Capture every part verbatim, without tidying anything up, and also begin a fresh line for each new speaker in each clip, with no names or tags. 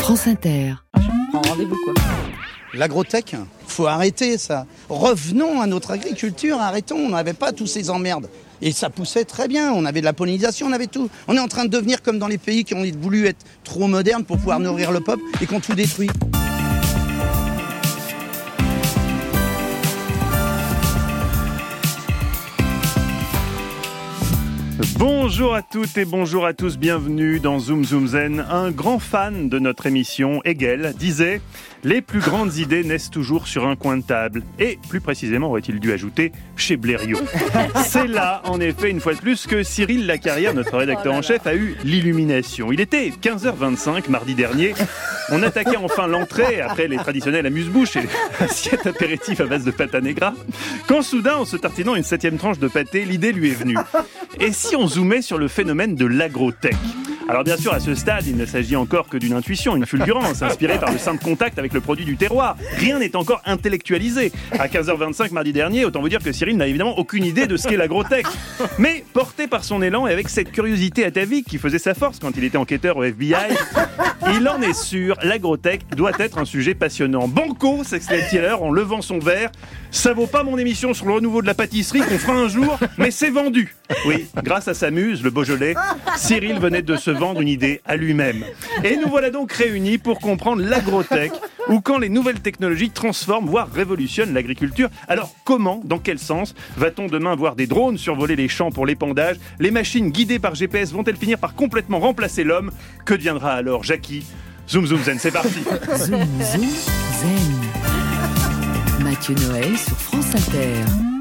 France Inter.
Rendez-vous quoi.
L'agrotech, faut arrêter ça. Revenons à notre agriculture, arrêtons, on n'avait pas tous ces emmerdes. Et ça poussait très bien, on avait de la pollinisation, on avait tout. On est en train de devenir comme dans les pays qui ont voulu être trop modernes pour pouvoir nourrir le peuple et qui ont tout détruit.
Bonjour à toutes et bonjour à tous, bienvenue dans Zoom Zoom Zen. Un grand fan de notre émission, Hegel, disait « Les plus grandes idées naissent toujours sur un coin de table ». Et plus précisément, aurait-il dû ajouter, chez Blériot. C'est là, en effet, une fois de plus, que Cyril Lacarrière, notre rédacteur en chef, a eu l'illumination. Il était quinze heures vingt-cinq, mardi dernier. On attaquait enfin l'entrée, après les traditionnels amuse-bouches et les assiettes apéritives à base de pâte à negra. Quand soudain, en se tartinant une septième tranche de pâté, l'idée lui est venue. Et si on zoomait sur le phénomène de l'agrotech ? Alors bien sûr, à ce stade, il ne s'agit encore que d'une intuition, une fulgurance, inspirée par le simple contact avec le produit du terroir. Rien n'est encore intellectualisé. À quinze heures vingt-cinq, mardi dernier, autant vous dire que Cyril n'a évidemment aucune idée de ce qu'est l'agrotech. Mais, porté par son élan et avec cette curiosité atavique qui faisait sa force quand il était enquêteur au F B I, il en est sûr, l'agrotech doit être un sujet passionnant. Banco, s'exclame-t-il en levant son verre. Ça vaut pas mon émission sur le renouveau de la pâtisserie qu'on fera un jour, mais c'est vendu. Oui, grâce à sa muse, le Beaujolais, Cyril venait de se vendre une idée à lui-même. Et nous voilà donc réunis pour comprendre l'agrotech, ou quand les nouvelles technologies transforment, voire révolutionnent l'agriculture. Alors comment, dans quel sens, va-t-on demain voir des drones survoler les champs pour l'épandage ? Les machines guidées par G P S vont-elles finir par complètement remplacer l'homme ? Que deviendra alors Jackie ? Zoom Zoom Zen, c'est parti.
Zoom Zoom Zen. Mathieu Noël sur France Inter.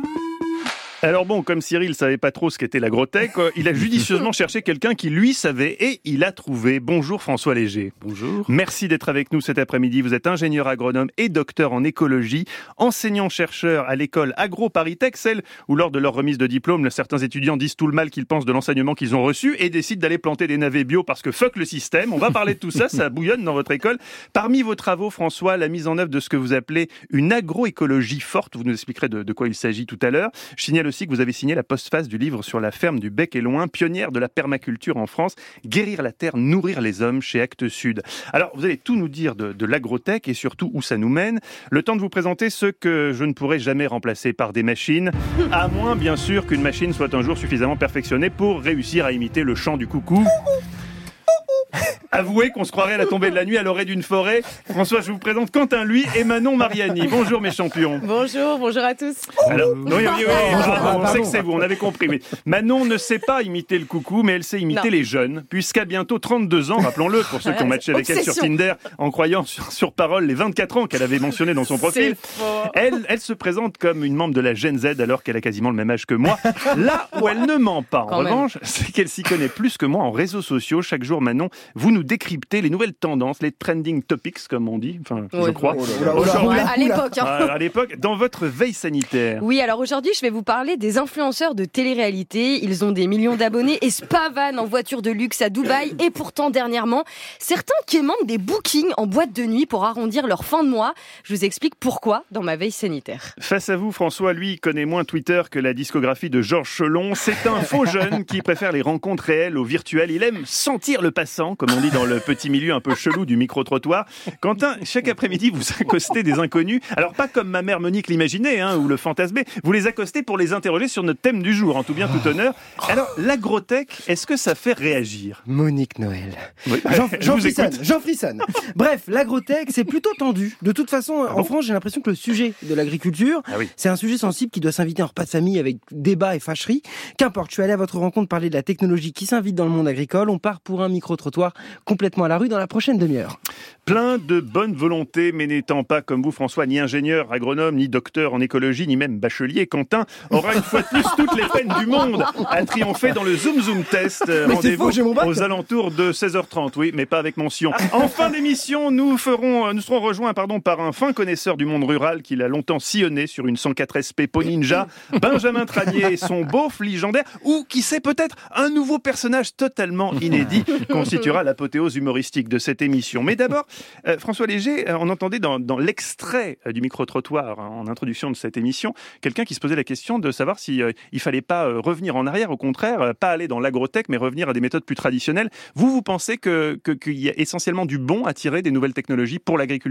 Alors bon, comme Cyril savait pas trop ce qu'était l'agrotech, il a judicieusement cherché quelqu'un qui lui savait et il a trouvé. Bonjour François Léger.
Bonjour.
Merci d'être avec nous cet après-midi. Vous êtes ingénieur agronome et docteur en écologie, enseignant-chercheur à l'école AgroParisTech, celle où lors de leur remise de diplôme, certains étudiants disent tout le mal qu'ils pensent de l'enseignement qu'ils ont reçu et décident d'aller planter des navets bio parce que fuck le système. On va parler de tout ça, ça bouillonne dans votre école. Parmi vos travaux, François, la mise en œuvre de ce que vous appelez une agroécologie forte. Vous nous expliquerez de, de quoi il s'agit tout à l'heure. Je signale aussi que vous avez signé la postface du livre sur la ferme du Bec et Loing, pionnière de la permaculture en France, guérir la terre, nourrir les hommes chez Actes Sud. Alors, vous allez tout nous dire de, de l'agrotech et surtout où ça nous mène. Le temps de vous présenter ce que je ne pourrai jamais remplacer par des machines, à moins bien sûr qu'une machine soit un jour suffisamment perfectionnée pour réussir à imiter le chant du coucou. Avouez qu'on se croirait à la tombée de la nuit à l'orée d'une forêt. François, je vous présente Quentin Lui et Manon Mariani. Bonjour mes champions.
Bonjour, bonjour à tous.
Alors, oui, oui, oui, oui, bravo, on sait que c'est vous, on avait compris. Mais Manon ne sait pas imiter le coucou, mais elle sait imiter
Non.
les jeunes, puisqu'à bientôt trente-deux ans, rappelons-le, pour ceux qui ont matché avec elle sur Tinder, en croyant sur, sur parole les vingt-quatre ans qu'elle avait mentionné dans son profil, elle, elle se présente comme une membre de la Gen Z alors qu'elle a quasiment le même âge que moi. Là où elle ne ment pas, en
Quand
revanche, c'est qu'elle s'y connaît plus que moi en réseaux sociaux. Chaque jour, Manon, vous nous décryptez les nouvelles tendances, les trending topics, comme on dit, enfin,
Oui.
je crois.
Ouais, à l'époque. Hein.
À l'époque, dans votre veille sanitaire.
Oui, alors aujourd'hui, je vais vous parler des influenceurs de télé-réalité. Ils ont des millions d'abonnés et se pavanent en voiture de luxe à Dubaï. Et pourtant, dernièrement, certains quémandent des bookings en boîte de nuit pour arrondir leur fin de mois. Je vous explique pourquoi dans ma veille sanitaire.
Face à vous, François, lui, connaît moins Twitter que la discographie de Georges Chelon. C'est un faux jeune qui préfère les rencontres réelles au virtuel. Il aime sentir le passant, comme on dit dans le petit milieu un peu chelou du micro-trottoir. Quentin, chaque après-midi, vous accostez des inconnus. Alors, pas comme ma mère Monique l'imaginait, hein, ou le fantasmait. Vous les accostez pour les interroger sur notre thème du jour, en tout bien, tout honneur. Alors, l'agrotech, est-ce que ça fait réagir ?
Monique Noël.
Oui.
J'en,
Je
j'en
vous
frissonne,
écoute.
j'en frissonne. Bref, l'agrotech, c'est plutôt tendu. De toute façon,
Ah
en
bon
France, j'ai l'impression que le sujet de l'agriculture,
Ah oui.
c'est un sujet sensible qui doit s'inviter en repas de famille avec débat et fâcherie. Qu'importe, je suis allé à votre rencontre parler de la technologie qui s'invite dans le monde agricole. On part pour un micro-trottoir complètement à la rue dans la prochaine demi-heure.
Plein de bonne volonté, mais n'étant pas comme vous, François, ni ingénieur, agronome, ni docteur en écologie, ni même bachelier, Quentin aura une fois de plus toutes les peines du monde à triompher dans le Zoom Zoom Test.
Mais c'est faux, j'ai mon bac.
Aux alentours de seize heures trente, oui, mais pas avec mention. En fin d'émission, nous ferons, nous serons rejoints, pardon, par un fin connaisseur du monde rural qui l'a longtemps sillonné sur une cent quatre S P Pau Ninja, Benjamin Tranier et son beauf légendaire, ou qui sait peut-être un nouveau personnage totalement inédit constituera l'apothéose humoristique de cette émission. Mais d'abord, d'abord, euh, François Léger, euh, on entendait dans, dans l'extrait euh, du micro-trottoir, hein, en introduction de cette émission, quelqu'un qui se posait la question de savoir si euh, il fallait pas euh, revenir en arrière, au contraire, euh, pas aller dans l'agrotech, mais revenir à des méthodes plus traditionnelles. Vous, vous pensez que, que, qu'il y a essentiellement du bon à tirer des nouvelles technologies pour l'agriculture ?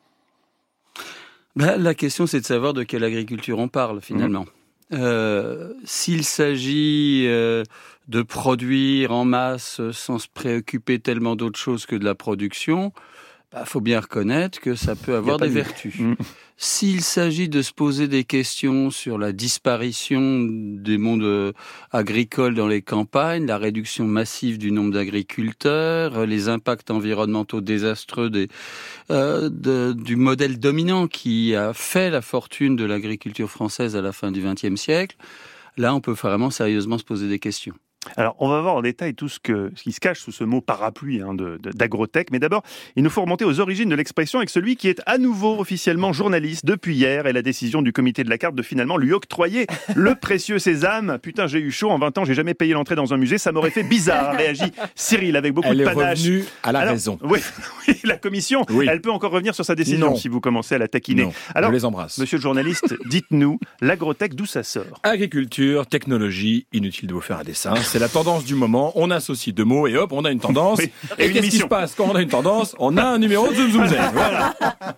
Ben, la question, c'est de savoir de quelle agriculture on parle, finalement. Mmh. Euh, s'il s'agit euh, de produire en masse sans se préoccuper tellement d'autre chose que de la production, bah, faut bien reconnaître que ça peut avoir des vertus. Mmh. S'il s'agit de se poser des questions sur la disparition des mondes agricoles dans les campagnes, la réduction massive du nombre d'agriculteurs, les impacts environnementaux désastreux des, euh, de, du modèle dominant qui a fait la fortune de l'agriculture française à la fin du vingtième siècle, là on peut vraiment sérieusement se poser des questions.
Alors, on va voir en détail tout ce, que, ce qui se cache sous ce mot parapluie hein, de, de, d'agrotech. Mais d'abord, il nous faut remonter aux origines de l'expression avec celui qui est à nouveau officiellement journaliste depuis hier et la décision du comité de la carte de finalement lui octroyer le précieux sésame. Putain, j'ai eu chaud. En vingt ans, j'ai jamais payé l'entrée dans un musée. Ça m'aurait fait bizarre, réagit Cyril avec beaucoup
elle
de panache.
Elle est revenue à la
Alors,
raison.
Oui, oui, la commission, oui. Elle peut encore revenir sur sa décision non. si vous commencez à la taquiner.
Non,
Alors,
je les embrasse.
Monsieur le journaliste, dites-nous, l'agrotech, d'où ça sort ?
Agriculture, technologie, inutile de vous faire un dessin. C'est la tendance du moment. On associe deux mots et hop, on a une tendance. Oui. Et, et qu'est-ce qui se passe quand on a une tendance ? On a un numéro de Zoom Zoom Zen. Voilà.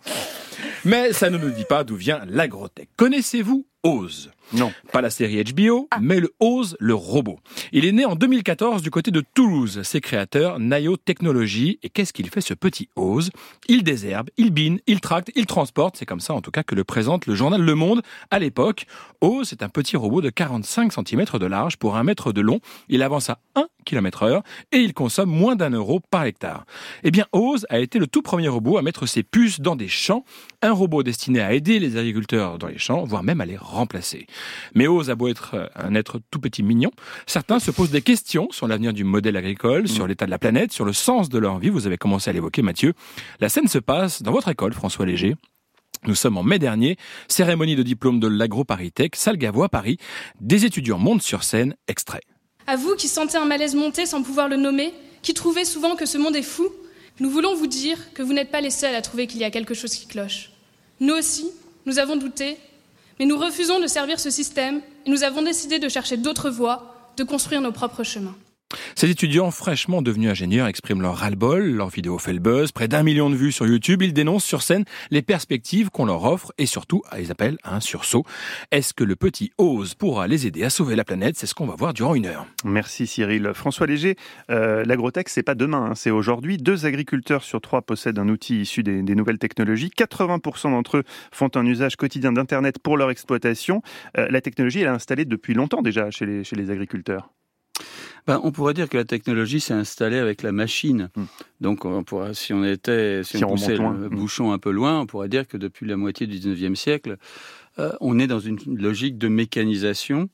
Mais ça ne nous dit pas d'où vient l'agrotech. Connaissez-vous Oz ?
Non.
Pas la série H B O, ah. mais le Oz, le robot. Il est né en deux mille quatorze du côté de Toulouse. Ses créateurs, Nayo Technologies. Et qu'est-ce qu'il fait ce petit Oz ? Il désherbe, il bine, il tracte, il transporte. C'est comme ça en tout cas que le présente le journal Le Monde à l'époque. Oz, c'est un petit robot de quarante-cinq centimètres de large pour un mètre de long. Il avance à un kilomètre heure et il consomme moins d'un euro par hectare. Eh bien, Oz a été le tout premier robot à mettre ses puces dans des champs. Un robot destiné à aider les agriculteurs dans les champs, voire même à les remplacer. Mais Oz a beau être un être tout petit mignon, certains se posent des questions sur l'avenir du modèle agricole, mmh. sur l'état de la planète, sur le sens de leur vie. Vous avez commencé à l'évoquer, Mathieu. La scène se passe dans votre école, François Léger. Nous sommes en mai dernier, cérémonie de diplôme de l'AgroParisTech, salle Gavois, Paris. Des étudiants montent sur scène, extrait.
À vous qui sentez un malaise monter sans pouvoir le nommer, qui trouvez souvent que ce monde est fou, nous voulons vous dire que vous n'êtes pas les seuls à trouver qu'il y a quelque chose qui cloche. Nous aussi, nous avons douté, mais nous refusons de servir ce système et nous avons décidé de chercher d'autres voies, de construire nos propres chemins.
Ces étudiants fraîchement devenus ingénieurs expriment leur ras-le-bol, leur vidéo fait le buzz, près d'un million de vues sur YouTube, ils dénoncent sur scène les perspectives qu'on leur offre et surtout, ils appellent à un sursaut. Est-ce que le petit Oz pourra les aider à sauver la planète ? C'est ce qu'on va voir durant une heure.
Merci Cyril. François Léger, euh, l'agrotech c'est pas demain, hein, c'est aujourd'hui. Deux agriculteurs sur trois possèdent un outil issu des, des nouvelles technologies. quatre-vingts pour cent d'entre eux font un usage quotidien d'Internet pour leur exploitation. Euh, la technologie elle est installée depuis longtemps déjà chez les, chez les agriculteurs.
Ben, on pourrait dire que la technologie s'est installée avec la machine. Mmh. Donc, on pourrait, si on était, si, si on, on poussait le bouchon un peu loin, on pourrait dire que depuis la moitié du dix-neuvième siècle, euh, on est dans une logique de mécanisation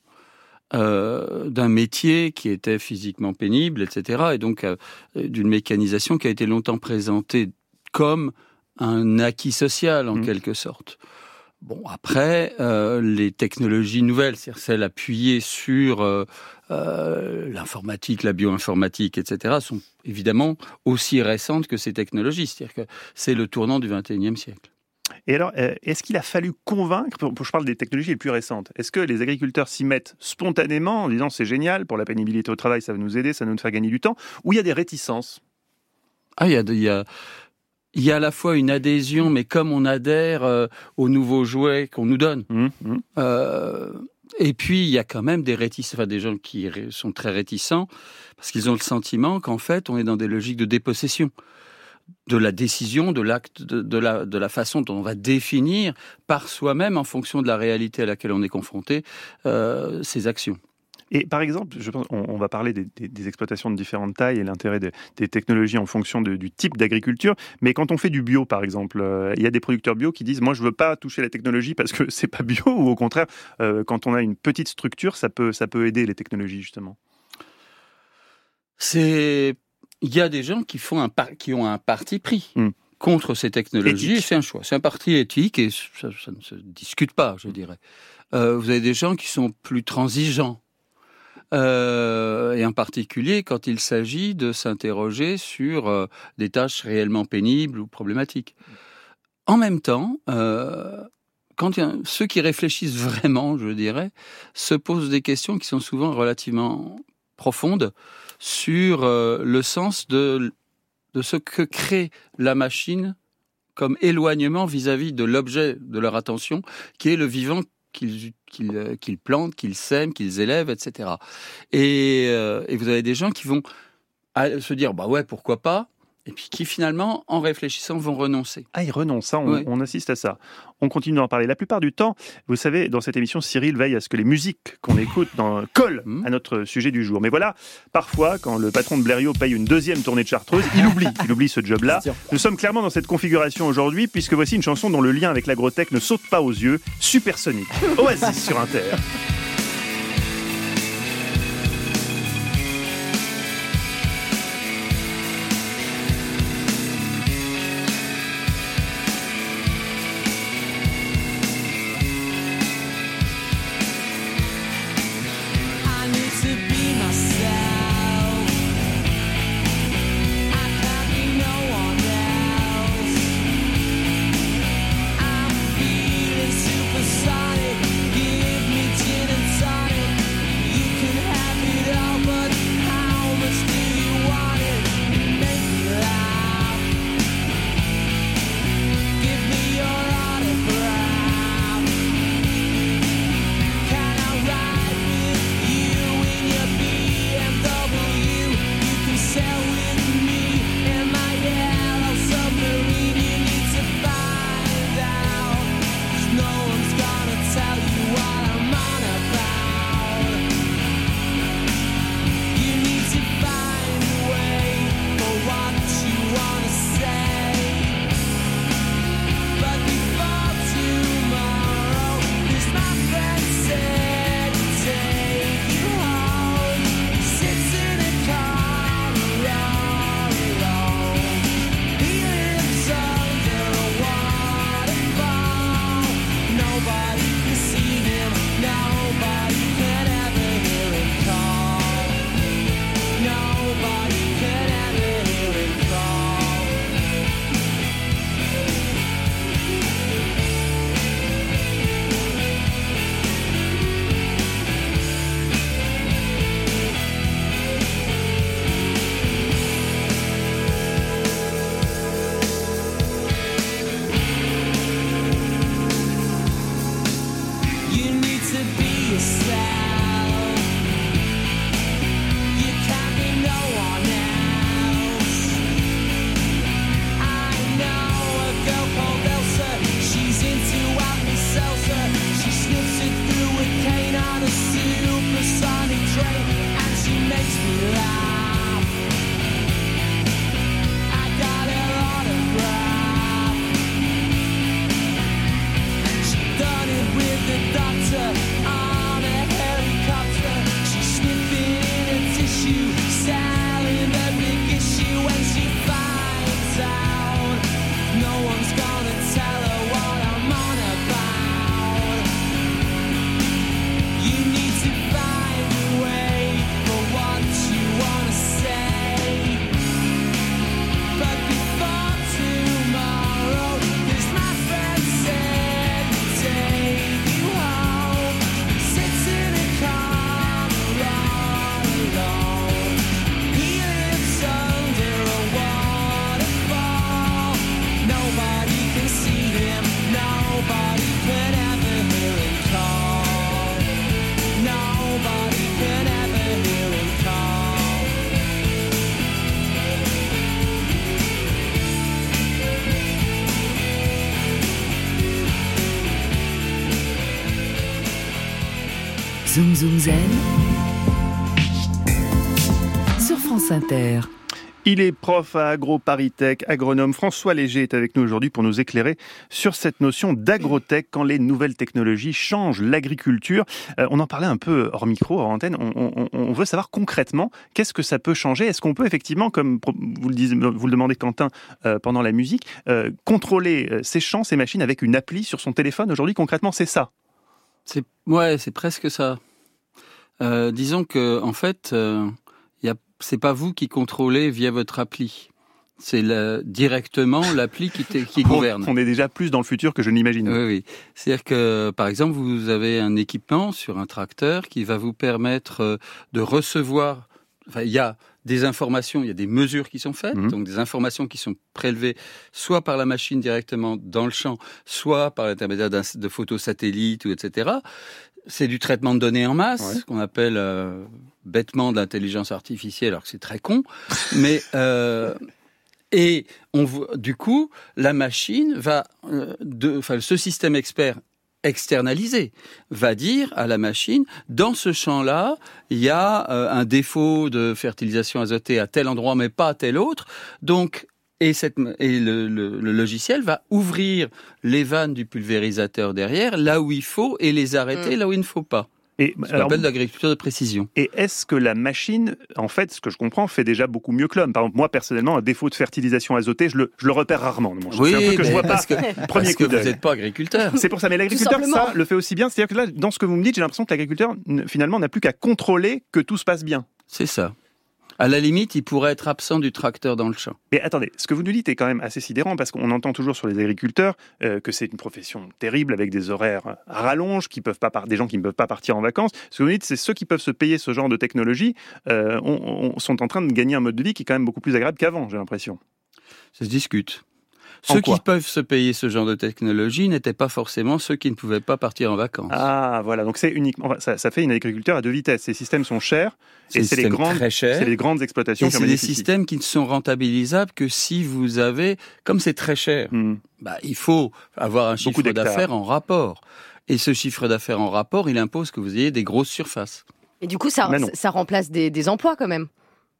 euh, d'un métier qui était physiquement pénible, et cetera. Et donc, euh, d'une mécanisation qui a été longtemps présentée comme un acquis social, en mmh. quelque sorte. Bon, après, euh, les technologies nouvelles, c'est-à-dire celles appuyées sur euh, euh, l'informatique, la bioinformatique, et cetera, sont évidemment aussi récentes que ces technologies. C'est-à-dire que c'est le tournant du vingt et unième siècle.
Et alors, euh, est-ce qu'il a fallu convaincre, je parle des technologies les plus récentes, est-ce que les agriculteurs s'y mettent spontanément en disant c'est génial, pour la pénibilité au travail, ça va nous aider, ça va nous faire gagner du temps, ou il y a des réticences ?
Ah, il y a... Il y a... Il y a à la fois une adhésion, mais comme on adhère euh, aux nouveaux jouets qu'on nous donne. Mmh, mmh. Euh, et puis, il y a quand même des réticents, enfin, des gens qui ré- sont très réticents, parce qu'ils ont le sentiment qu'en fait, on est dans des logiques de dépossession de la décision, de l'acte, de, de, la, de la façon dont on va définir par soi-même, en fonction de la réalité à laquelle on est confronté, euh, ces actions.
Et par exemple, je pense, on, on va parler des, des, des exploitations de différentes tailles et l'intérêt de, des technologies en fonction de, du type d'agriculture. Mais quand on fait du bio, par exemple, euh, il y a des producteurs bio qui disent « moi, je veux pas toucher la technologie parce que c'est pas bio » ou au contraire, euh, quand on a une petite structure, ça peut, ça peut aider les technologies, justement.
C'est... Il y a des gens qui, font un par... qui ont un parti pris. Mmh. contre ces technologies, éthique. Et c'est un choix. C'est un parti éthique et ça, ça ne se discute pas, je dirais. Euh, vous avez des gens qui sont plus transigeants. euh, et en particulier quand il s'agit de s'interroger sur euh, des tâches réellement pénibles ou problématiques. En même temps, euh, quand il y a, ceux qui réfléchissent vraiment, je dirais, se posent des questions qui sont souvent relativement profondes sur euh, le sens de, de ce que crée la machine comme éloignement vis-à-vis de l'objet de leur attention, qui est le vivant qu'ils, qu'ils, qu'ils plantent, qu'ils sèment, qu'ils élèvent, et cetera. Et, euh, et vous avez des gens qui vont se dire, bah ouais, pourquoi pas, et puis qui finalement, en réfléchissant, vont renoncer.
Ah, ils renoncent, ça, on,
oui.
on assiste à ça. On continue d'en parler. La plupart du temps, vous savez, dans cette émission, Cyril veille à ce que les musiques qu'on écoute dans, collent mmh. à notre sujet du jour. Mais voilà, parfois, quand le patron de Blériot paye une deuxième tournée de Chartreuse, il oublie, il oublie ce job-là. Nous sommes clairement dans cette configuration aujourd'hui, puisque voici une chanson dont le lien avec l'agrotech ne saute pas aux yeux, Supersonic. Oasis sur Inter.
Zoom Zoom Zen sur France Inter.
Il est prof à AgroParisTech, agronome. François Léger est avec nous aujourd'hui pour nous éclairer sur cette notion d'agrotech quand les nouvelles technologies changent l'agriculture. Euh, on en parlait un peu hors micro, hors antenne. On, on, on veut savoir concrètement qu'est-ce que ça peut changer. Est-ce qu'on peut effectivement, comme vous le, disiez, vous le demandez Quentin euh, pendant la musique, euh, contrôler euh, ces champs, ces machines avec une appli sur son téléphone? Aujourd'hui, concrètement, c'est ça.
C'est, ouais, c'est presque ça. euh, disons que en fait, euh, y a, c'est pas vous qui contrôlez via votre appli. C'est la, directement l'appli qui, qui gouverne.
On est déjà plus dans le futur que je n'imagine.
Oui, oui. C'est-à-dire que, par exemple, vous avez un équipement sur un tracteur qui va vous permettre de recevoir. Enfin, il y a des informations, il y a des mesures qui sont faites, mmh. donc des informations qui sont prélevées soit par la machine directement dans le champ, soit par l'intermédiaire de photos satellites, ou et cetera. C'est du traitement de données en masse, ouais. qu'on appelle euh, bêtement de l'intelligence artificielle, alors que c'est très con, mais euh, et on du coup la machine va, euh, de, enfin ce système expert externalisé va dire à la machine, dans ce champ-là, il y a euh, un défaut de fertilisation azotée à tel endroit, mais pas à tel autre. Donc, et, cette, et le, le, le logiciel va ouvrir les vannes du pulvérisateur derrière, là où il faut, et les arrêter mmh. là où il ne faut pas.
Et,
ce qu'on appelle l'agriculture de précision.
Et est-ce que la machine, en fait, ce que je comprends, fait déjà beaucoup mieux que l'homme? Par exemple, moi, personnellement, un défaut de fertilisation azotée, je le, je le repère rarement. Bon,
oui,
c'est un truc que je vois pas.
Parce que,
premier
parce que vous n'êtes pas agriculteur.
C'est pour ça. Mais l'agriculteur, ça, le fait aussi bien. C'est-à-dire que là, dans ce que vous me dites, j'ai l'impression que l'agriculteur, finalement, n'a plus qu'à contrôler que tout se passe bien.
C'est ça. À la limite, il pourrait être absent du tracteur dans le champ.
Mais attendez, ce que vous nous dites est quand même assez sidérant, parce qu'on entend toujours sur les agriculteurs euh, que c'est une profession terrible, avec des horaires à rallonge, qui peuvent pas par... des gens qui ne peuvent pas partir en vacances. Ce que vous nous dites, c'est ceux qui peuvent se payer ce genre de technologie euh, on, on, sont en train de gagner un mode de vie qui est quand même beaucoup plus agréable qu'avant, j'ai l'impression.
Ça se discute. Ceux qui peuvent se payer ce genre de technologie n'étaient pas forcément ceux qui ne pouvaient pas partir en vacances.
Ah, voilà. Donc c'est uniquement, ça, ça fait une agriculture à deux vitesses. Ces systèmes sont chers et c'est les grandes, c'est les grandes exploitations
et
qui en
bénéficient.
bénéficient.
C'est des systèmes qui ne sont rentabilisables que si vous avez, comme c'est très cher, hmm. bah, il faut avoir un chiffre d'affaires en rapport. Et ce chiffre d'affaires en rapport, il impose que vous ayez des grosses surfaces.
Et du coup, ça, ça remplace des, des emplois quand même.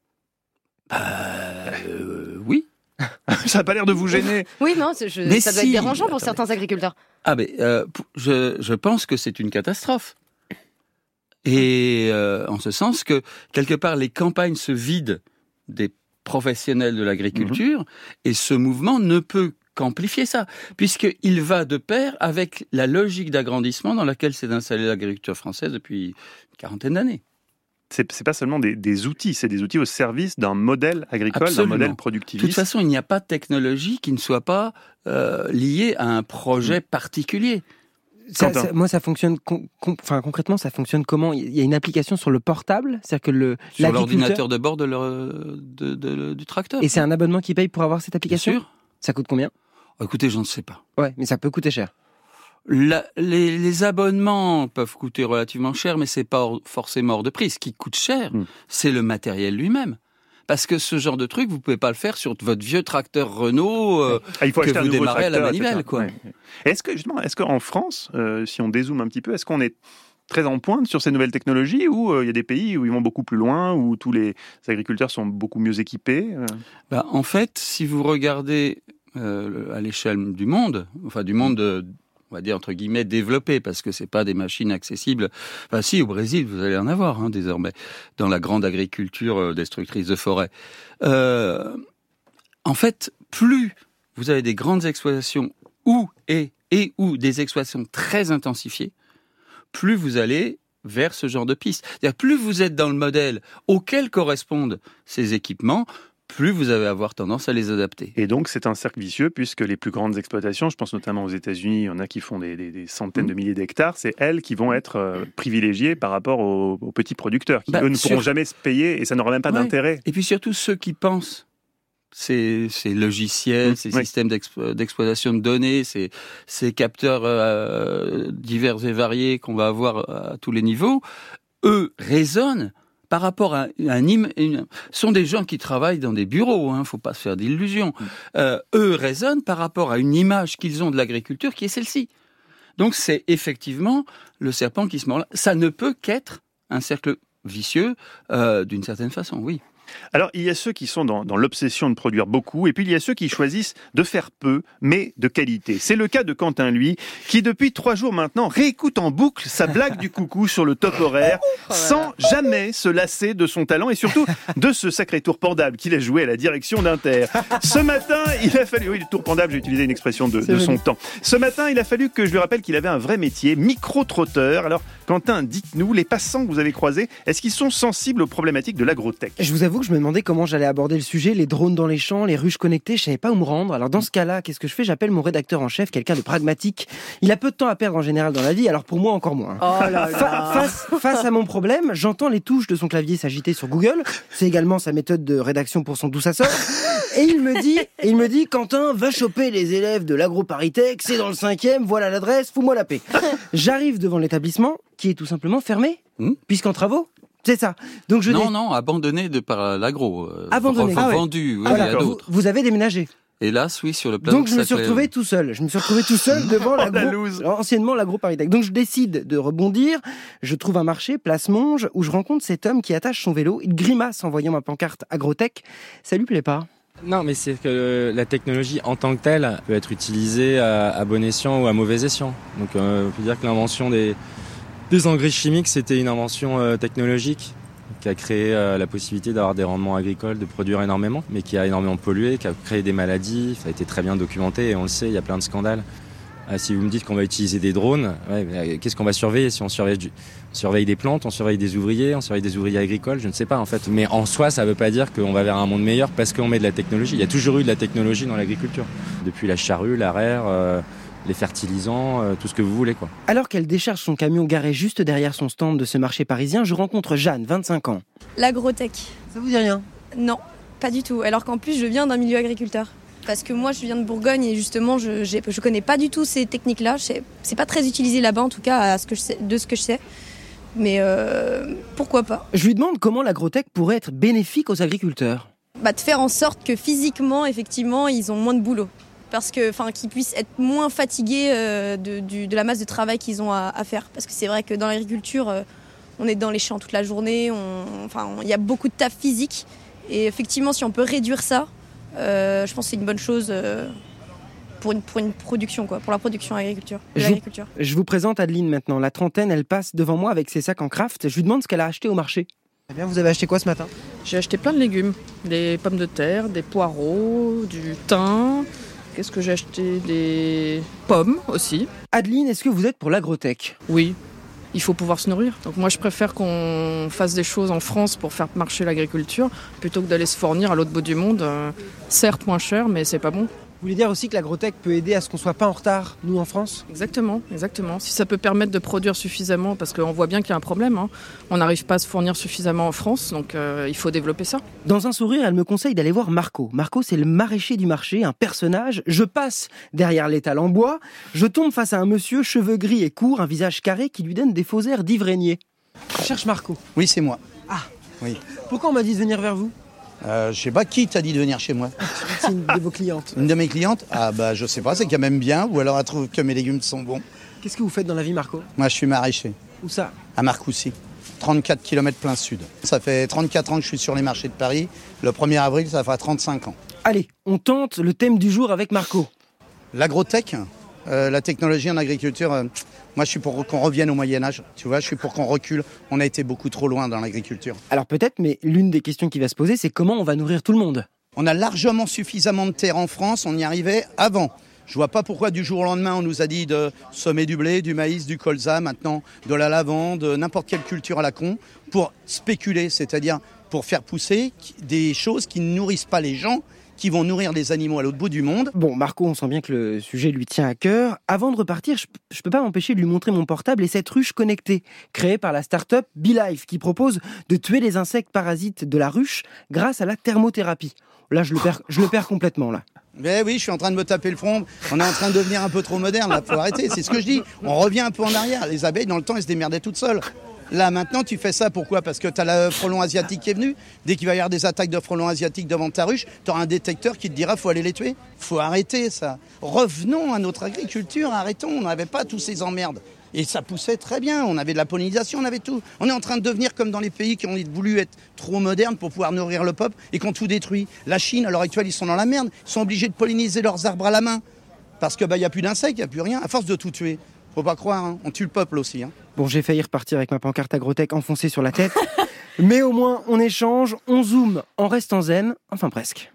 Bah, euh, oui.
Ça n'a pas l'air de vous gêner.
Oui, non, je, ça doit si, être dérangeant pour attendez. certains agriculteurs.
Ah, mais euh, je, je pense que c'est une catastrophe. Et euh, en ce sens que, quelque part, les campagnes se vident des professionnels de l'agriculture, mmh. et ce mouvement ne peut qu'amplifier ça, puisqu'il va de pair avec la logique d'agrandissement dans laquelle s'est installée l'agriculture française depuis une quarantaine d'années.
C'est, c'est pas seulement des, des outils, c'est des outils au service d'un modèle agricole,
Absolument.
d'un modèle productiviste.
De toute façon, il n'y a pas de technologie qui ne soit pas euh, liée à un projet mmh. particulier.
Ça, ça, moi, ça fonctionne. Con, con, enfin, concrètement, ça fonctionne comment? Il y a une application sur le portable, c'est-à-dire que le
sur l'ordinateur de bord de leur, de, de, de, du tracteur.
Et c'est un abonnement qui paye pour avoir cette application?
Bien sûr.
Ça coûte combien?
Écoutez, je ne sais pas.
Ouais, mais ça peut coûter cher.
La, les, les abonnements peuvent coûter relativement cher, mais c'est pas hors, forcément hors de prix. Ce qui coûte cher, mmh. c'est le matériel lui-même. Parce que ce genre de truc, vous pouvez pas le faire sur votre vieux tracteur Renault euh, ah, il faut que vous démarrez à la manivelle, quoi.
Ouais. Est-ce que justement, est-ce qu'en France, euh, si on dézoome un petit peu, est-ce qu'on est très en pointe sur ces nouvelles technologies, ou il euh, y a des pays où ils vont beaucoup plus loin, où tous les agriculteurs sont beaucoup mieux équipés euh...
bah, en fait, si vous regardez euh, à l'échelle du monde, enfin du monde de on va dire entre guillemets développé, parce que c'est pas des machines accessibles. Enfin si, au Brésil, vous allez en avoir hein, désormais, dans la grande agriculture destructrice de forêt. Euh, en fait, plus vous avez des grandes exploitations ou et, et ou des exploitations très intensifiées, plus vous allez vers ce genre de piste. C'est-à-dire, plus vous êtes dans le modèle auquel correspondent ces équipements, plus vous allez avoir tendance à les adapter.
Et donc, c'est un cercle vicieux, puisque les plus grandes exploitations, je pense notamment aux États-Unis, il y en a qui font des, des, des centaines mmh. de milliers d'hectares, c'est elles qui vont être euh, privilégiées par rapport aux, aux petits producteurs, qui, bah, eux, ne sur... pourront jamais se payer, et ça n'aura même pas ouais. d'intérêt.
Et puis surtout, ceux qui pensent ces, ces logiciels, mmh. ces oui. systèmes d'explo- d'exploitation de données, ces, ces capteurs euh, divers et variés qu'on va avoir à tous les niveaux, eux raisonnent par rapport à un im... une... Ce sont des gens qui travaillent dans des bureaux, hein, faut pas se faire d'illusions. Mmh. Euh, eux raisonnent par rapport à une image qu'ils ont de l'agriculture qui est celle-ci. Donc c'est effectivement le serpent qui se mord là. Ça ne peut qu'être un cercle vicieux euh, d'une certaine façon, oui.
Alors, il y a ceux qui sont dans, dans l'obsession de produire beaucoup, et puis il y a ceux qui choisissent de faire peu, mais de qualité. C'est le cas de Quentin, lui, qui depuis trois jours maintenant réécoute en boucle sa blague du coucou sur le top horaire, sans jamais se lasser de son talent, et surtout de ce sacré tour pendable qu'il a joué à la direction d'Inter. Ce matin, il a fallu... Oui, le tour pendable, j'ai utilisé une expression de, de son temps. Ce matin, il a fallu que je lui rappelle qu'il avait un vrai métier, micro-trotteur. Alors, Quentin, dites-nous, les passants que vous avez croisés, est-ce qu'ils sont sensibles aux problématiques de l'agrotech ?
Je vous avoue que je me demandais comment j'allais aborder le sujet, les drones dans les champs, les ruches connectées, je savais pas où me rendre. Alors dans ce cas-là, qu'est-ce que je fais ? J'appelle mon rédacteur en chef, quelqu'un de pragmatique. Il a peu de temps à perdre en général dans la vie, alors pour moi encore moins.
Oh là là.
Fa- face, face à mon problème, j'entends les touches de son clavier s'agiter sur Google. C'est également sa méthode de rédaction pour son D'où ça sort. Et il me dit, et il me dit, Quentin, va choper les élèves de l'AgroParisTech, c'est dans le cinquième, voilà l'adresse, fous-moi la paix. J'arrive devant l'établissement, qui est tout simplement fermé, mmh. puisqu'en travaux. C'est ça. Donc je
non,
n'ai...
non, abandonné de par l'agro. Euh,
abandonné.
Ah ouais.
Vendu,
oui,
ah,
à d'autres.
Vous, vous avez déménagé.
Hélas, oui, sur le plateau.
Donc je me suis retrouvé tout seul. Je me suis retrouvé tout seul devant l'agro, anciennement l'AgroParisTech. Donc je décide de rebondir. Je trouve un marché, place Monge, où je rencontre cet homme qui attache son vélo. Il grimace en voyant ma pancarte Agrotech. Ça lui plaît pas ?
Non, mais c'est que la technologie en tant que telle peut être utilisée à, à bon escient ou à mauvais escient. Donc euh, on peut dire que l'invention des, des engrais chimiques, c'était une invention euh, technologique qui a créé euh, la possibilité d'avoir des rendements agricoles, de produire énormément, mais qui a énormément pollué, qui a créé des maladies, ça a été très bien documenté et on le sait, il y a plein de scandales. Ah, si vous me dites qu'on va utiliser des drones, ouais, qu'est-ce qu'on va surveiller si on surveille, du... on surveille des plantes, on surveille des ouvriers, on surveille des ouvriers agricoles, je ne sais pas en fait. Mais en soi, ça ne veut pas dire qu'on va vers un monde meilleur parce qu'on met de la technologie. Il y a toujours eu de la technologie dans l'agriculture. Depuis la charrue, l'arère, euh, les fertilisants, euh, tout ce que vous voulez, quoi.
Alors qu'elle décharge son camion garé juste derrière son stand de ce marché parisien, je rencontre Jeanne, vingt-cinq ans.
L'agrotech.
Ça vous dit rien ?
Non, pas du tout. Alors qu'en plus, je viens d'un milieu agriculteur. Parce que moi, je viens de Bourgogne et justement, je ne connais pas du tout ces techniques-là. Ce n'est pas très utilisé là-bas, en tout cas, à ce que je sais, de ce que je sais. Mais euh, pourquoi pas ?
Je lui demande comment l'agrotech pourrait être bénéfique aux agriculteurs.
Bah, de faire en sorte que physiquement, effectivement, ils ont moins de boulot. Parce que, enfin, qu'ils puissent être moins fatigués euh, de, du, de la masse de travail qu'ils ont à, à faire. Parce que c'est vrai que dans l'agriculture, euh, on est dans les champs toute la journée. On, enfin, il y a beaucoup de taf physique. Et effectivement, si on peut réduire ça, Euh, je pense que c'est une bonne chose euh, pour, une, pour une production, quoi, pour la production agriculture, de
je
l'agriculture.
Vous, je vous présente Adeline maintenant. La trentaine, elle passe devant moi avec ses sacs en craft. Je lui demande ce qu'elle a acheté au marché. Eh bien, vous avez acheté quoi ce matin ?
J'ai acheté plein de légumes. Des pommes de terre, des poireaux, du thym. Qu'est-ce que j'ai acheté ? Des pommes aussi.
Adeline, est-ce que vous êtes pour l'agrotech ?
Oui. Il faut pouvoir se nourrir. Donc moi, je préfère qu'on fasse des choses en France pour faire marcher l'agriculture plutôt que d'aller se fournir à l'autre bout du monde. Euh, certes, moins cher, mais c'est pas bon.
Vous voulez dire aussi que l'agrotech peut aider à ce qu'on soit pas en retard, nous, en France ?
Exactement, exactement. Si ça peut permettre de produire suffisamment, parce qu'on voit bien qu'il y a un problème. Hein. On n'arrive pas à se fournir suffisamment en France, donc euh, il faut développer ça.
Dans un sourire, elle me conseille d'aller voir Marco. Marco, c'est le maraîcher du marché, un personnage. Je passe derrière l'étal en bois. Je tombe face à un monsieur, cheveux gris et courts, un visage carré qui lui donne des faux airs d'ivraigné. Je cherche Marco.
Oui, c'est moi.
Ah,
oui.
Pourquoi on m'a dit de venir vers vous ?
Euh, je sais pas qui t'a dit de venir chez moi.
C'est une de vos clientes.
Une de mes clientes ? Ah bah je sais pas, c'est qu'elle m'aime bien ou alors elle trouve que mes légumes sont bons.
Qu'est-ce que vous faites dans la vie, Marco ?
Moi je suis maraîcher.
Où ça ?
À Marcoussis. trente-quatre kilomètres plein sud. Ça fait trente-quatre ans que je suis sur les marchés de Paris. Le premier avril, ça fera trente-cinq ans.
Allez, on tente le thème du jour avec Marco.
L'agrotech, euh, la technologie en agriculture, euh, moi je suis pour qu'on revienne au Moyen-Âge. Tu vois, je suis pour qu'on recule. On a été beaucoup trop loin dans l'agriculture.
Alors peut-être, mais l'une des questions qui va se poser, c'est comment on va nourrir tout le monde ?
On a largement suffisamment de terre en France, on y arrivait avant. Je vois pas pourquoi du jour au lendemain on nous a dit de semer du blé, du maïs, du colza, maintenant de la lavande, n'importe quelle culture à la con, pour spéculer, c'est-à-dire pour faire pousser des choses qui ne nourrissent pas les gens, qui vont nourrir les animaux à l'autre bout du monde.
Bon, Marco, on sent bien que le sujet lui tient à cœur. Avant de repartir, je, je peux pas m'empêcher de lui montrer mon portable et cette ruche connectée, créée par la start-up BeLife, qui propose de tuer les insectes parasites de la ruche grâce à la thermothérapie. Là, je le perds, je le perds complètement, là.
Mais oui, je suis en train de me taper le front. On est en train de devenir un peu trop moderne, là. Faut arrêter, c'est ce que je dis. On revient un peu en arrière. Les abeilles, dans le temps, elles se démerdaient toutes seules. Là, maintenant, tu fais ça, pourquoi ? Parce que tu as le frelon asiatique qui est venu. Dès qu'il va y avoir des attaques de frelons asiatiques devant ta ruche, tu auras un détecteur qui te dira « faut aller les tuer ». Faut arrêter ça. Revenons à notre agriculture, arrêtons. On n'avait pas tous ces emmerdes. Et ça poussait très bien, on avait de la pollinisation, on avait tout. On est en train de devenir comme dans les pays qui ont voulu être trop modernes pour pouvoir nourrir le peuple et qui ont tout détruit. La Chine, à l'heure actuelle, ils sont dans la merde, ils sont obligés de polliniser leurs arbres à la main. Parce qu'il bah, n'y a plus d'insectes, il n'y a plus rien, à force de tout tuer. Faut pas croire, hein. On tue le peuple aussi. Hein.
Bon, j'ai failli repartir avec ma pancarte agrotech enfoncée sur la tête. Mais au moins, on échange, on zoome en restant zen, enfin presque.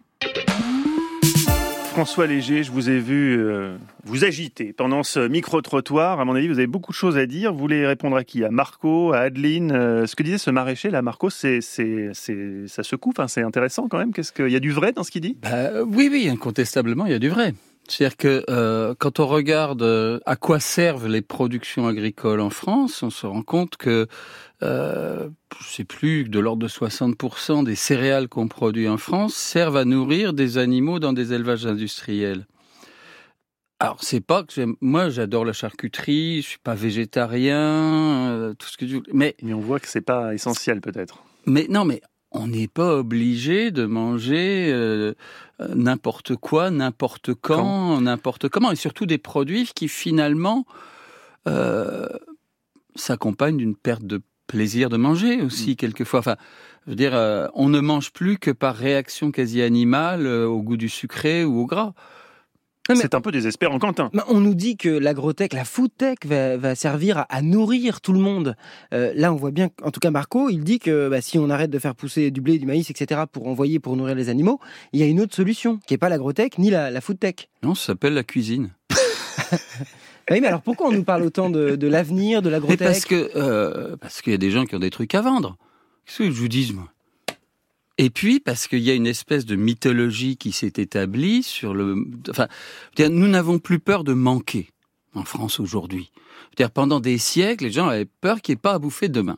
François Léger, je vous ai vu euh, vous agiter pendant ce micro-trottoir. À mon avis, vous avez beaucoup de choses à dire. Vous voulez répondre à qui ? À Marco, à Adeline euh, Ce que disait ce maraîcher, là, Marco, c'est, c'est, c'est, ça secoue, enfin, c'est intéressant quand même. Qu'est-ce qu'il y a du vrai dans ce qu'il dit ?
Bah, oui, oui, incontestablement, il y a du vrai. C'est-à-dire que euh, quand on regarde euh, à quoi servent les productions agricoles en France, on se rend compte que euh, c'est plus de l'ordre de soixante pour cent des céréales qu'on produit en France servent à nourrir des animaux dans des élevages industriels. Alors c'est pas que j'aime, moi j'adore la charcuterie, je suis pas végétarien, euh, tout ce que tu... mais
mais on voit que c'est pas essentiel peut-être.
Mais non, mais on n'est pas obligé de manger euh, n'importe quoi, n'importe quand, quand, n'importe comment, et surtout des produits qui finalement euh, s'accompagnent d'une perte de plaisir de manger aussi, mmh. quelquefois. Enfin, je veux dire, euh, on ne mange plus que par réaction quasi animale euh, au goût du sucré ou au gras.
C'est un peu désespérant, Quentin.
On nous dit que l'agrotech, la foodtech va, va servir à, à nourrir tout le monde. Euh, là, on voit bien, en tout cas Marco, il dit que bah, si on arrête de faire pousser du blé, du maïs, et cetera pour envoyer, pour nourrir les animaux, il y a une autre solution, qui n'est pas l'agrotech ni la, la foodtech.
Non, ça s'appelle la cuisine.
Oui, mais alors pourquoi on nous parle autant de, de l'avenir, de l'agrotech ?
Mais parce que euh, parce qu'il y a des gens qui ont des trucs à vendre. Qu'est-ce que je vous dis, moi ? Et puis, parce qu'il y a une espèce de mythologie qui s'est établie sur le... Enfin, nous n'avons plus peur de manquer en France aujourd'hui. C'est-à-dire, pendant des siècles, les gens avaient peur qu'il n'y ait pas à bouffer demain.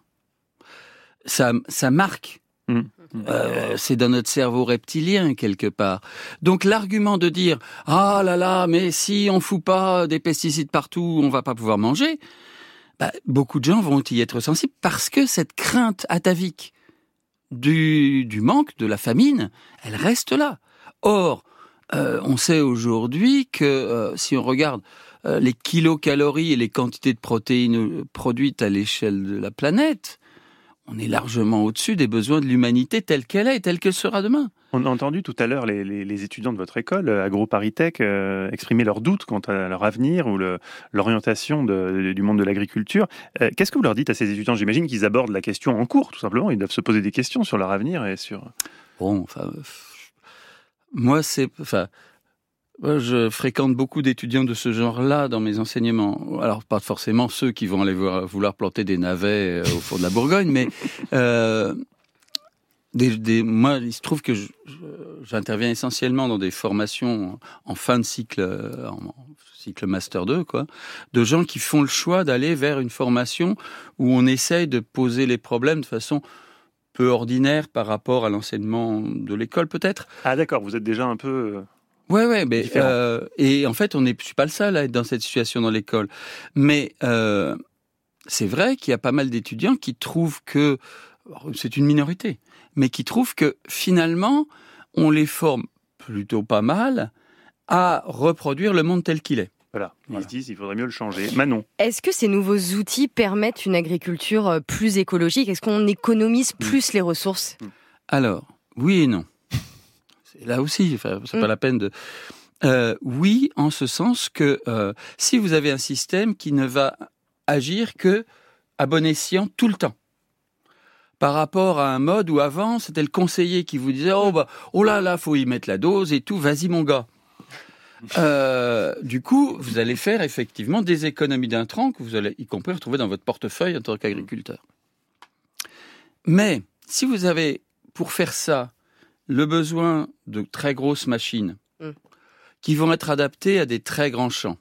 Ça, ça marque. Mmh. Euh, c'est dans notre cerveau reptilien, quelque part. Donc, l'argument de dire « Ah là là, mais si on fout pas des pesticides partout, on va pas pouvoir manger bah, », beaucoup de gens vont y être sensibles parce que cette crainte atavique Du, du manque, de la famine, elle reste là. Or, euh, on sait aujourd'hui que euh, si on regarde euh, les kilocalories et les quantités de protéines produites à l'échelle de la planète, on est largement au-dessus des besoins de l'humanité telle qu'elle est et telle qu'elle sera demain.
On a entendu tout à l'heure les, les, les étudiants de votre école, AgroParisTech, euh, exprimer leurs doutes quant à leur avenir ou le, l'orientation de, du monde de l'agriculture. Euh, qu'est-ce que vous leur dites à ces étudiants ? J'imagine qu'ils abordent la question en cours, tout simplement. Ils doivent se poser des questions sur leur avenir et sur...
Bon, enfin... Moi, c'est... Enfin, moi, je fréquente beaucoup d'étudiants de ce genre-là dans mes enseignements. Alors, pas forcément ceux qui vont aller voir, vouloir planter des navets au fond de la Bourgogne, mais... Euh, Des, des, moi, il se trouve que je, je, j'interviens essentiellement dans des formations en fin de cycle, en, en cycle master deux, quoi, de gens qui font le choix d'aller vers une formation où on essaye de poser les problèmes de façon peu ordinaire par rapport à l'enseignement de l'école, peut-être.
Ah d'accord, vous êtes déjà un peu...
Ouais, ouais, mais euh, et en fait, on n'est, je suis pas le seul à être dans cette situation dans l'école, mais euh, c'est vrai qu'il y a pas mal d'étudiants qui trouvent que c'est une minorité, mais qui trouvent que finalement, on les forme plutôt pas mal à reproduire le monde tel qu'il est.
Voilà, ils voilà. se disent qu'il faudrait mieux le changer. Manon.
Est-ce que ces nouveaux outils permettent une agriculture plus écologique ? Est-ce qu'on économise plus mmh. les ressources ?
Alors, oui et non. C'est là aussi, enfin, c'est mmh. pas la peine de... Euh, oui, en ce sens que euh, si vous avez un système qui ne va agir que à bon escient tout le temps, par rapport à un mode où avant, c'était le conseiller qui vous disait « Oh, bah, oh là là, faut y mettre la dose et tout, vas-y mon gars ». Euh, du coup, vous allez faire effectivement des économies d'intrants que vous allez y compris retrouver dans votre portefeuille en tant qu'agriculteur. Mais si vous avez, pour faire ça, le besoin de très grosses machines mmh. qui vont être adaptées à des très grands champs,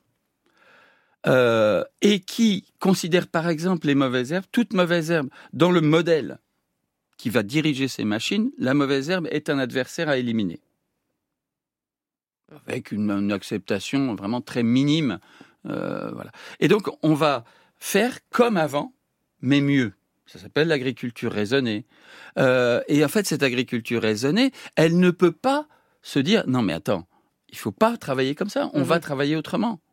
euh, et qui considèrent par exemple les mauvaises herbes, toute mauvaise herbe dans le modèle qui va diriger ces machines, la mauvaise herbe est un adversaire à éliminer. Avec une, une acceptation vraiment très minime. Euh, voilà. Et donc, on va faire comme avant, mais mieux. Ça s'appelle l'agriculture raisonnée. Euh, et en fait, cette agriculture raisonnée, elle ne peut pas se dire « Non, mais attends, il ne faut pas travailler comme ça, on mmh. va travailler autrement ».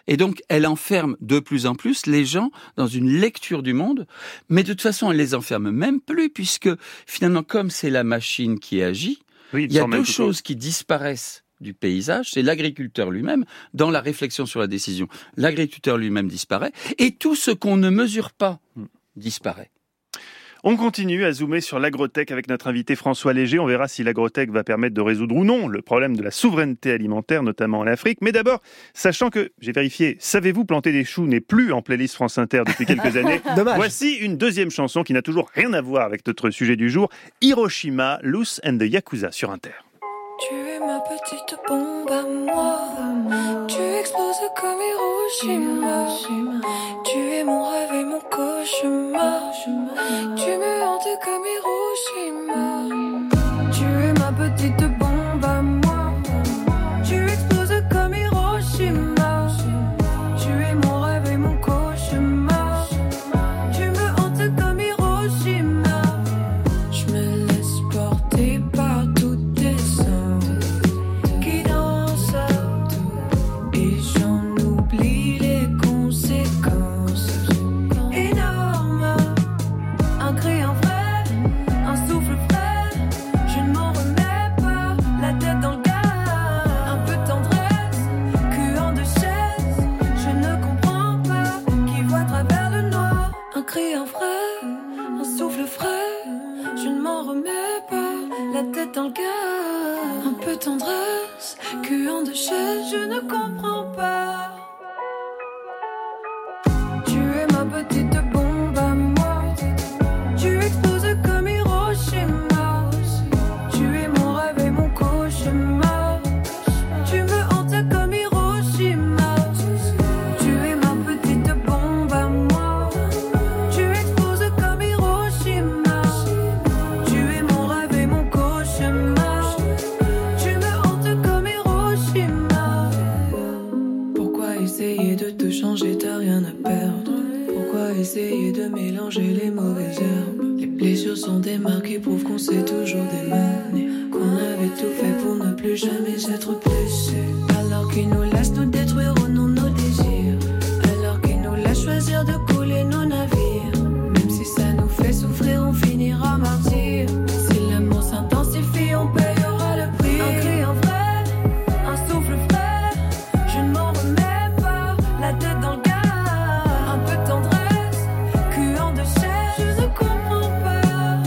Et donc, elle enferme de plus en plus les gens dans une lecture du monde, mais de toute façon, elle les enferme même plus, puisque finalement, comme c'est la machine qui agit, oui, il y a deux choses qui disparaissent du paysage, c'est l'agriculteur lui-même, dans la réflexion sur la décision. L'agriculteur lui-même disparaît, et tout ce qu'on ne mesure pas disparaît.
On continue à zoomer sur l'agrotech avec notre invité François Léger. On verra si l'agrotech va permettre de résoudre ou non le problème de la souveraineté alimentaire, notamment en Afrique. Mais d'abord, sachant que, j'ai vérifié, Savez-vous planter des choux n'est plus en playlist France Inter depuis quelques années.
Dommage.
Voici une deuxième chanson qui n'a toujours rien à voir avec notre sujet du jour. Hiroshima, Loose and the Yakuza sur Inter.
Tu es ma petite bombe à moi. Tu exploses comme Hiroshima. Tu es mon rêve et mon cauchemar. Tu me hantes comme Hiroshima. Tu es ma petite bombe à moi. Tu exploses comme Hiroshima. Tu es mon rêve et mon cauchemar. Tu me hantes comme Hiroshima. Je me laisse porter par toutes tes sens qui dansent et j'en oublie les conséquences énormes. Un cri en vrai, un souffle frais, je ne m'en remets pas, la tête dans le gaz. Un peu de tendresse, cul en deux chaises, je ne comprends pas qui voit à travers le noir. Un cri en vrai, un souffle frais, je ne m'en remets pas, la tête dans le gaz. Un peu de tendresse, cul en deux chaises, je ne comprends pas. Tu es ma petite bombe à moi. Tu exploses comme Hiroshima. Tu es mon rêve et mon cauchemar. Tu me hantes comme Hiroshima. Tu es ma petite bombe à moi. Tu exploses comme Hiroshima. Tu es mon rêve et mon cauchemar. Tu me hantes comme Hiroshima. Pourquoi essayer de te changer, t'as rien à perdre. Pourquoi essayer de mélanger les mauvaises herbes. Les blessures sont des marques qui prouvent qu'on s'est toujours démené, qu'on avait tout fait pour ne plus jamais être blessé. Alors qu'ils nous laissent nous détruire au nom de nos désirs. Alors qu'ils nous laissent choisir de couler nos navires. Même si ça nous fait souffrir, on finira martyr. Si l'amour s'intensifie, on payera le prix. Un cri en vrai, un souffle frais, je ne m'en remets pas, la tête dans le gaz. Un peu de tendresse, cul en deux chaises, je ne comprends pas.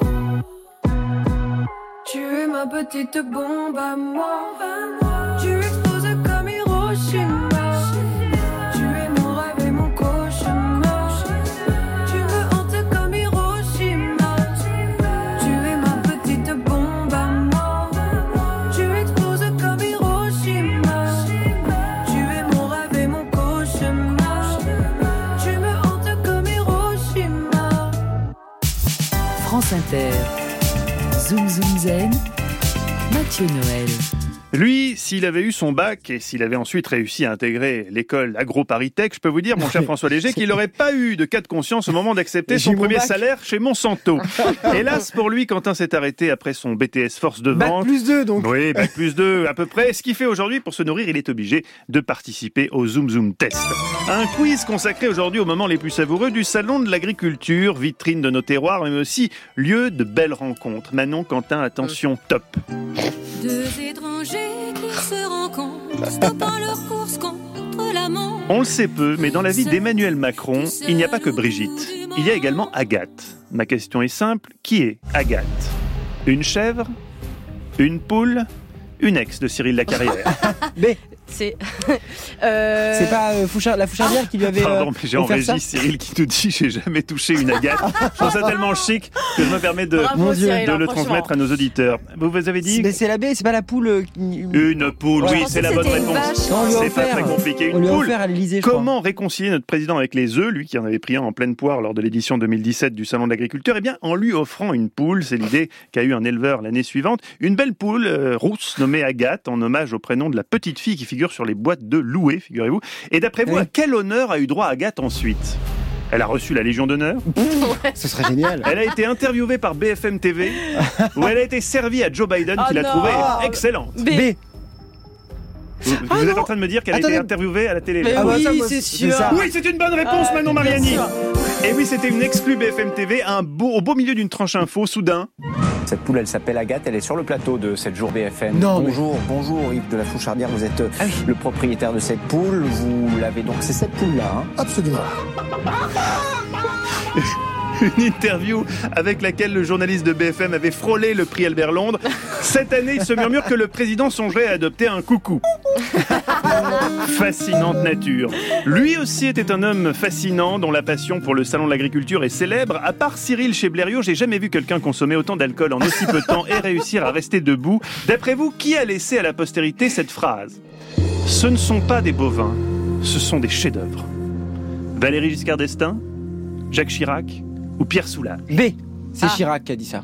Tu es ma petite bombe à moi. Tu exploses comme Hiroshima. Tu es mon rêve et mon cauchemar. Tu me hantes comme Hiroshima. Tu es ma petite bombe à moi. Tu exploses comme Hiroshima. Tu es mon rêve et mon cauchemar. Tu me hantes comme Hiroshima.
France Inter. Zoom Zoom Zen. Mathieu Noël.
Lui, s'il avait eu son bac et s'il avait ensuite réussi à intégrer l'école AgroParisTech, je peux vous dire, mon cher François Léger, qu'il n'aurait pas eu de cas de conscience au moment d'accepter son premier salaire chez Monsanto. Hélas, pour lui, Quentin s'est arrêté après son B T S force de vente.
Bac plus deux, donc.
Oui, bac plus deux, à peu près. Ce qui fait aujourd'hui, pour se nourrir, il est obligé de participer au Zoom Zoom Test. Un quiz consacré aujourd'hui aux moments les plus savoureux du salon de l'agriculture, vitrine de nos terroirs, mais aussi lieu de belles rencontres. Manon, Quentin, attention, top.
Deux étrangers qui se rencontrent, stoppant leur course contre la montre.
On le sait peu, mais dans la vie d'Emmanuel Macron, il n'y a pas que Brigitte. Il y a également Agathe. Ma question est simple, qui est Agathe ? Une chèvre ? Une poule ? Une ex de Cyril Lacarrière.
B.
C'est euh...
C'est pas euh, Fouchard, la Fouchardière qui lui avait.
Pardon, mais j'ai en régie
ça
Cyril qui nous dit j'ai jamais touché une Agathe. Je trouve ça tellement chic que je me permets de,
Bravo, Cyril,
de
hein,
le transmettre à nos auditeurs. Vous, vous avez dit
Mais c'est la B, c'est pas la poule. Euh...
Une poule,
Ouais,
oui, c'est la bonne réponse. C'est pas très compliqué. Une
on lui a
poule.
offert à l'Élysée, je
Comment réconcilier notre président avec les œufs, lui qui en avait pris un en pleine poire lors de l'édition deux mille dix-sept du Salon de l'Agriculture ? Eh bien, en lui offrant une poule, c'est l'idée qu'a eu un éleveur l'année suivante. Une belle poule euh, rousse nommée Agathe, en hommage au prénom de la petite fille qui figure sur les boîtes de Loué, figurez-vous. Et d'après vous,
oui.
à quel honneur a eu droit Agathe ensuite ? Elle a reçu la Légion d'honneur.
Ce serait génial.
Elle a été interviewée par B F M T V. Ou elle a été servie à Joe Biden,
Oh
qui l'a
non.
trouvée excellente.
B.
B.
Vous,
Ah
vous êtes
non.
en train de me dire qu'elle a
Attendez.
été interviewée à la télé.
Mais
Ah bah
oui,
ça, moi,
c'est
c'est
sûr.
ça.
Oui, c'est une bonne réponse,
Ah,
Manon
bien
Mariani.
sûr.
Et oui, c'était une exclue B F M T V, un beau, au beau milieu d'une tranche info, soudain.
Cette poule, elle s'appelle Agathe, elle est sur le plateau de sept jours B F M.
Non, mais-
bonjour, bonjour Yves de la Fouchardière, vous êtes euh,
Ah oui.
le propriétaire de cette poule, vous l'avez donc, c'est cette poule-là, hein?
Absolument.
Une interview avec laquelle le journaliste de B F M avait frôlé le prix Albert Londres. Cette année, il se murmure que le président songerait à adopter un coucou. Fascinante nature. Lui aussi était un homme fascinant dont la passion pour le salon de l'agriculture est célèbre. À part Cyril chez Blériot, j'ai jamais vu quelqu'un consommer autant d'alcool en aussi peu de temps et réussir à rester debout. D'après vous, qui a laissé à la postérité cette phrase ? Ce ne sont pas des bovins, ce sont des chefs-d'œuvre. Valéry Giscard d'Estaing ? Jacques Chirac ? Ou Pierre Soulages?
B. C'est
Ah.
Chirac qui a dit ça.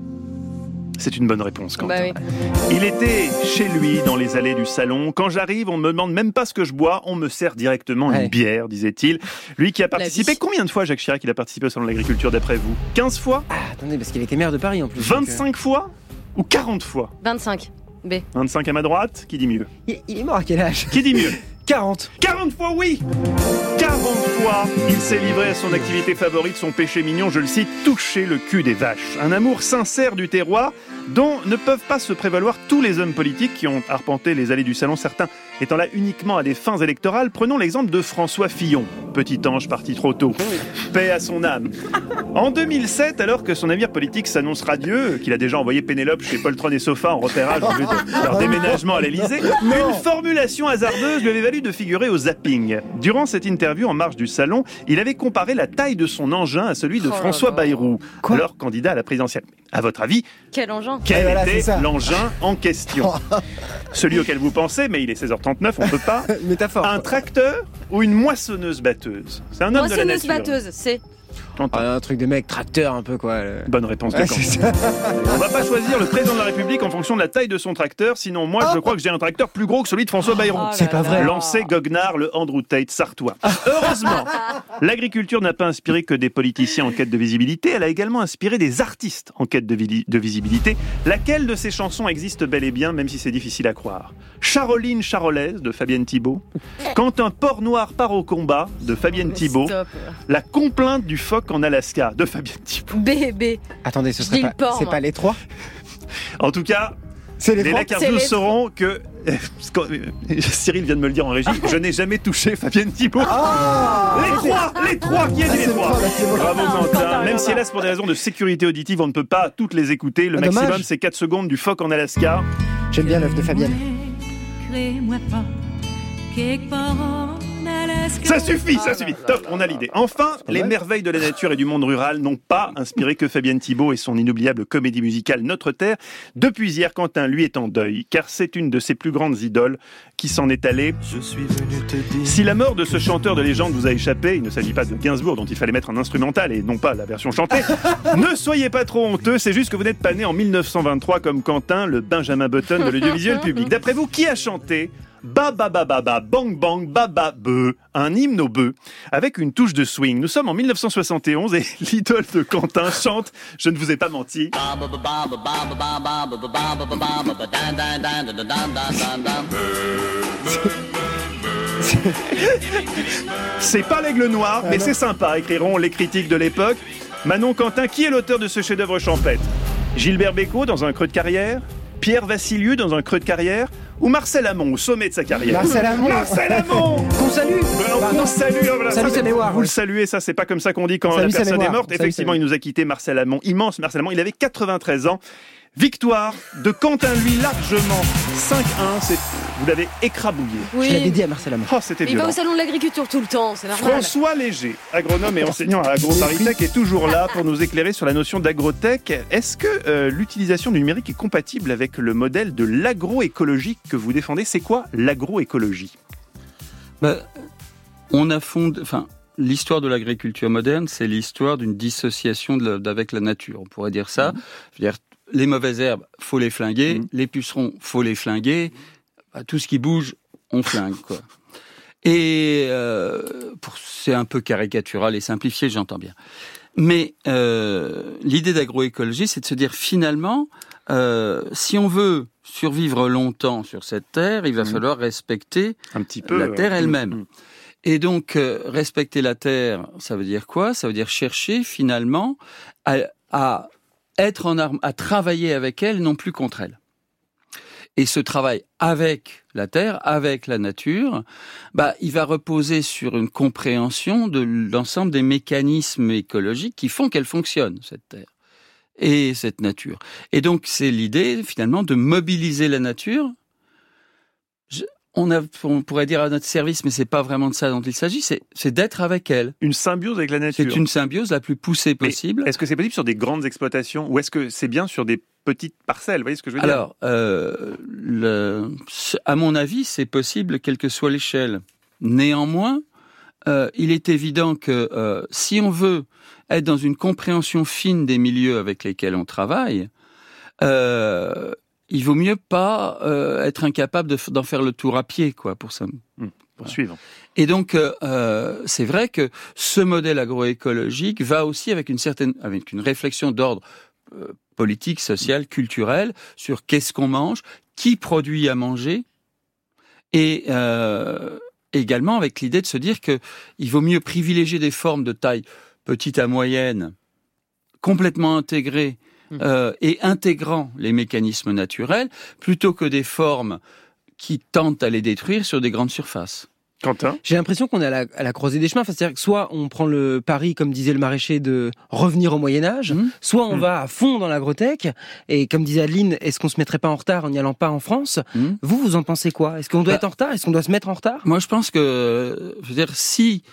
C'est une bonne réponse, Quentin.
Bah oui.
Il était chez lui, dans les allées du salon. Quand j'arrive, on me demande même pas ce que je bois, on me sert directement
Ouais.
une bière, disait-il. Lui qui a participé,
vie.
combien de fois, Jacques Chirac, il a participé au salon de l'agriculture, d'après vous? quinze fois?
Ah, attendez, parce qu'il était maire de Paris en plus. donc, euh,
vingt-cinq fois? Ou quarante fois?
vingt-cinq. B.
vingt-cinq à ma droite? Qui dit mieux?
Il, il est mort à quel âge?
Qui dit mieux?
quarante.
quarante fois, oui! quarante fois, il s'est livré à son activité favorite, son péché mignon, je le cite, toucher le cul des vaches. Un amour sincère du terroir dont ne peuvent pas se prévaloir tous les hommes politiques qui ont arpenté les allées du salon, certains étant là uniquement à des fins électorales. Prenons l'exemple de François Fillon, petit ange parti trop tôt. Paix à son âme. En deux mille sept, alors que son navire politique s'annonce radieux, qu'il a déjà envoyé Pénélope chez Poltron et Sofa en repérage en vue de leur déménagement à l'Elysée, une formulation hasardeuse lui avait valu de figurer au zapping. Durant cette interview en marge du salon, il avait comparé la taille de son engin à celui de
Oh
François
là là.
Bayrou,
Quoi
alors candidat à la présidentielle. À votre avis,
Quel engin.
quel
Ouais, voilà, c'est
était
ça.
l'engin en question? Celui auquel vous pensez, mais il est seize heures trente-neuf, on peut pas.
Métaphore.
Un tracteur ou une moissonneuse-batteuse? C'est un homme de la
Moissonneuse
nature.
batteuse, c'est.
Quentin.
Ah, un truc de mec, tracteur un peu quoi. le-
Bonne réponse de
Ouais,
Quentin.
c'est ça.
On va pas choisir le président de la République en fonction de la taille de son tracteur, sinon moi je crois que j'ai un tracteur plus gros que celui de François Bayrou.
Oh
C'est
là
pas
là.
vrai.
Lancé Goguenard, le Andrew Tate sartois. Heureusement, l'agriculture n'a pas inspiré que des politiciens en quête de visibilité, elle a également inspiré des artistes en quête de, vili- de visibilité. Laquelle de ces chansons existe bel et bien, même si c'est difficile à croire? Charoline Charolaise de Fabienne Thibault, Quand un porc noir part au combat de Fabienne Thibault,
Stop.
La complainte du phoque en Alaska de Fabienne Thibault.
B, B.
Attendez, ce
Je
serait
dis
pas.
le porc,
C'est
moi.
pas les trois?
En tout cas,
C'est les
les
trois.
Lacardios
C'est les
sauront que Cyril vient de me le dire en régie, je n'ai jamais touché Fabienne Thibault. les trois, les trois, qui a dit les trois? Bravo Quentin.
Quentin,
Même si
Quentin.
hélas pour des raisons de sécurité auditive, on ne peut pas toutes les écouter. Le
Ah,
maximum
dommage.
c'est quatre secondes du phoque en Alaska.
J'aime bien l'œuvre de Fabienne.
Ça suffit, ça suffit. Top, on a l'idée. Enfin, les
mal.
merveilles de la nature et du monde rural n'ont pas inspiré que Fabienne Thibault et son inoubliable comédie musicale Notre Terre. Depuis hier, Quentin, lui, est en deuil, car c'est une de ses plus grandes idoles qui s'en est allée. Si la mort de ce chanteur de légende vous a échappé, il ne s'agit pas de Gainsbourg dont il fallait mettre un instrumental et non pas la version chantée. Ne soyez pas trop honteux, c'est juste que vous n'êtes pas né en mille neuf cent vingt-trois comme Quentin, le Benjamin Button de l'audiovisuel public. D'après vous, qui a chanté Ba ba ba ba ba bang bang ba ba beu, un hymne au bœuf avec une touche de swing? Nous sommes en mille neuf cent soixante et onze et l'idole de Quentin chante Je ne vous ai pas menti. C'est pas l'aigle noir, mais c'est sympa, écriront les critiques de l'époque. Manon Quentin, qui est l'auteur de ce chef-d'œuvre champêtre? Gilbert Bécaud dans un creux de carrière? Pierre Vassilieu dans un creux de carrière? Ou Marcel Amont au sommet de sa carrière?
Marcel Amont.
Marcel Amont.
Qu'on salue.
Ben, on salue, voilà,
Salut
ça,
sa mémoire.
Vous le saluez, ça c'est pas comme ça qu'on dit quand
Salut
la
sa
personne est
mémoire.
morte.
Salut,
Effectivement,
salut.
il nous a quitté Marcel Amont, immense Marcel Amont. Il avait quatre-vingt-treize ans. Victoire de Quentin, lui, largement. cinq un, c'est... vous l'avez écrabouillé.
Oui.
Je l'ai dédié à Marcel Amont.
Oh, c'était
Mais il va
violent.
au salon de l'agriculture tout le temps, c'est normal.
François Léger, agronome et enseignant à AgroParisTech, est toujours là pour nous éclairer sur la notion d'agrotech. Est-ce que euh, l'utilisation du numérique est compatible avec le modèle de l'agroécologie que vous défendez? C'est quoi l'agroécologie?
Bah, on a fondé, enfin, l'histoire de l'agriculture moderne, c'est l'histoire d'une dissociation de la- d'avec la nature. On pourrait dire ça. Je veux dire, les mauvaises herbes, faut les flinguer.
Mmh.
Les pucerons, faut les flinguer. Bah, tout ce qui bouge, on flingue, quoi. Et euh, pour, c'est un peu caricatural et simplifié, j'entends bien. Mais euh, l'idée d'agroécologie, c'est de se dire finalement, euh, si on veut survivre longtemps sur cette terre, il va mmh. falloir respecter
un petit peu,
la terre
euh,
elle-même.
Mmh.
Et donc, euh, respecter la terre, ça veut dire quoi ? Ça veut dire chercher finalement à, à être en arme, à travailler avec elle, non plus contre elle. Et ce travail avec la terre, avec la nature, bah, il va reposer sur une compréhension de l'ensemble des mécanismes écologiques qui font qu'elle fonctionne, cette terre et cette nature. Et donc, c'est l'idée, finalement, de mobiliser la nature. Je, On, a, on pourrait dire à notre service, mais c'est pas vraiment de ça dont il s'agit, c'est, c'est d'être avec elle.
Une symbiose avec la nature.
C'est une symbiose la plus poussée possible.
Mais est-ce que c'est possible sur des grandes exploitations ou est-ce que c'est bien sur des petites parcelles ? Vous voyez ce que je veux dire ?
Alors, euh, le, à mon avis, c'est possible quelle que soit l'échelle. Néanmoins, euh, il est évident que euh, si on veut être dans une compréhension fine des milieux avec lesquels on travaille, euh, il vaut mieux pas euh, être incapable de, d'en faire le tour à pied, quoi, pour ça.
Mmh, pour suivre.
Et donc, euh, c'est vrai que ce modèle agroécologique va aussi avec une certaine, avec une réflexion d'ordre euh, politique, social, culturel, sur qu'est-ce qu'on mange, qui produit à manger, et euh, également avec l'idée de se dire que il vaut mieux privilégier des formes de taille petite à moyenne, complètement intégrées, Euh, et intégrant les mécanismes naturels, plutôt que des formes qui tentent à les détruire sur des grandes surfaces.
Quentin ?
J'ai l'impression qu'on est à la, à la croisée des chemins. Enfin, c'est-à-dire que soit on prend le pari, comme disait le maraîcher, de revenir au Moyen-Âge, mmh. soit on mmh. va à fond dans l'agrotech, et comme disait Adeline, est-ce qu'on se mettrait pas en retard en n'y allant pas en France ? mmh. Vous, vous en pensez quoi ? Est-ce qu'on doit bah, être en retard ? Est-ce qu'on doit se mettre en retard ?
Moi, je pense que, je veux dire, si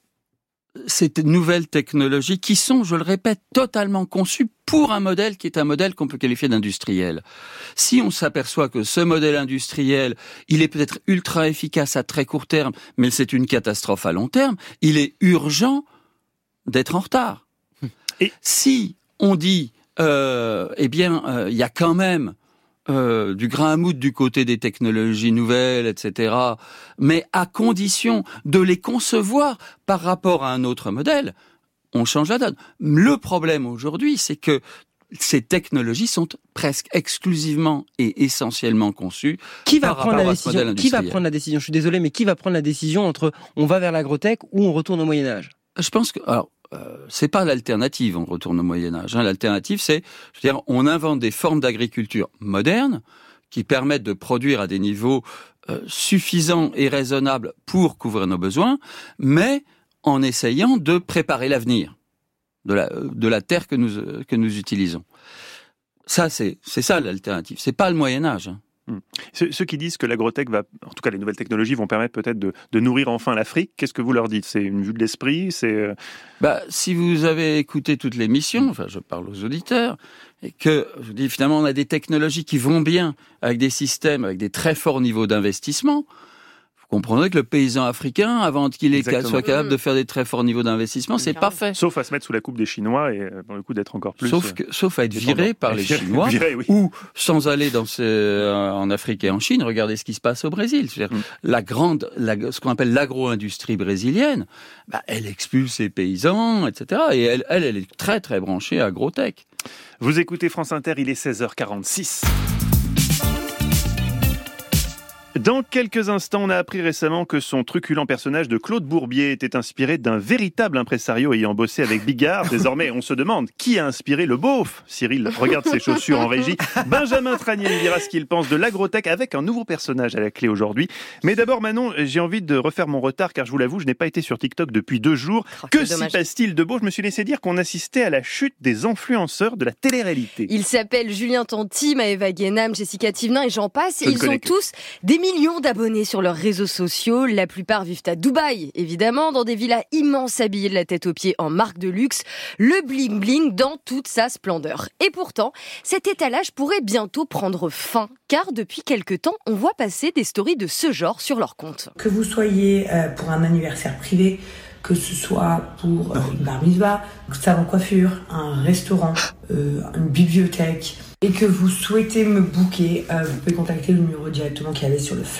ces nouvelles technologies qui sont, je le répète, totalement conçues pour un modèle qui est un modèle qu'on peut qualifier d'industriel. Si on s'aperçoit que ce modèle industriel, il est peut-être ultra efficace à très court terme, mais c'est une catastrophe à long terme, il est urgent d'être en retard. Et si on dit, euh, eh bien, il euh, y a quand même Euh, du grain à moudre du côté des technologies nouvelles, et cetera, mais à condition de les concevoir par rapport à un autre modèle, on change la donne. Le problème aujourd'hui, c'est que ces technologies sont presque exclusivement et essentiellement conçues
qui va
par
prendre
rapport
la
à ce modèle
décision,
industriel.
Qui va prendre la décision ? Je suis désolé, mais qui va prendre la décision entre on va vers l'agrotech ou on retourne au Moyen-Âge ?
Je pense que... Alors, Euh, c'est pas l'alternative, on retourne au Moyen-Âge. Hein. L'alternative, c'est, je veux dire, on invente des formes d'agriculture modernes qui permettent de produire à des niveaux euh, suffisants et raisonnables pour couvrir nos besoins, mais en essayant de préparer l'avenir de la, de la terre que nous, que nous utilisons. Ça, c'est, c'est ça l'alternative. C'est pas le Moyen-Âge. Hein.
Ceux, ceux qui disent que l'agrotech va, en tout cas les nouvelles technologies vont permettre peut-être de, de nourrir enfin l'Afrique, qu'est-ce que vous leur dites ? C'est une vue de l'esprit ? C'est
bah, si vous avez écouté toute l'émission, enfin je parle aux auditeurs, et que je vous dis finalement on a des technologies qui vont bien avec des systèmes, avec des très forts niveaux d'investissement. Vous comprendrez que le paysan africain, avant qu'il est, soit capable de faire des très forts niveaux d'investissement, c'est pas fait.
Sauf à se mettre sous la coupe des Chinois et dans le coup d'être encore plus.
Sauf, que, sauf à être viré par les Chinois,
viré, oui.
ou sans aller dans ce, en Afrique et en Chine, regardez ce qui se passe au Brésil. C'est-à-dire, mm. la grande, la, ce qu'on appelle l'agro-industrie brésilienne, bah, elle expulse ses paysans, et cetera. Et elle, elle, elle est très très branchée à agrotech.
Vous écoutez France Inter, il est seize heures quarante-six. Dans quelques instants, on a appris récemment que son truculent personnage de Claude Bourbier était inspiré d'un véritable impresario ayant bossé avec Bigard. Désormais, on se demande qui a inspiré le beauf. Cyril regarde ses chaussures en régie. Benjamin Tranier nous dira ce qu'il pense de l'agrotech avec un nouveau personnage à la clé aujourd'hui. Mais d'abord, Manon, j'ai envie de refaire mon retard car je vous l'avoue, je n'ai pas été sur TikTok depuis deux jours. Oh, que s'y passe-t-il de beau ? Je me suis laissé dire qu'on assistait à la chute des influenceurs de la télé-réalité.
Ils s'appellent Julien Tanti, Maëva Guénam, Jessica Thivenin et j'en passe. Et ils ont que... tous des millions d'abonnés sur leurs réseaux sociaux. La plupart vivent à Dubaï, évidemment, dans des villas immenses habillées de la tête aux pieds en marque de luxe. Le bling-bling dans toute sa splendeur. Et pourtant, cet étalage pourrait bientôt prendre fin, car depuis quelque temps, on voit passer des stories de ce genre sur leur compte.
Que vous soyez euh, pour un anniversaire privé, que ce soit pour euh, une bar mitzvah, un salon de coiffure, un restaurant, euh, une bibliothèque, et que vous souhaitez me booker, euh, vous pouvez contacter le numéro directement qu'il y avait sur le flyer.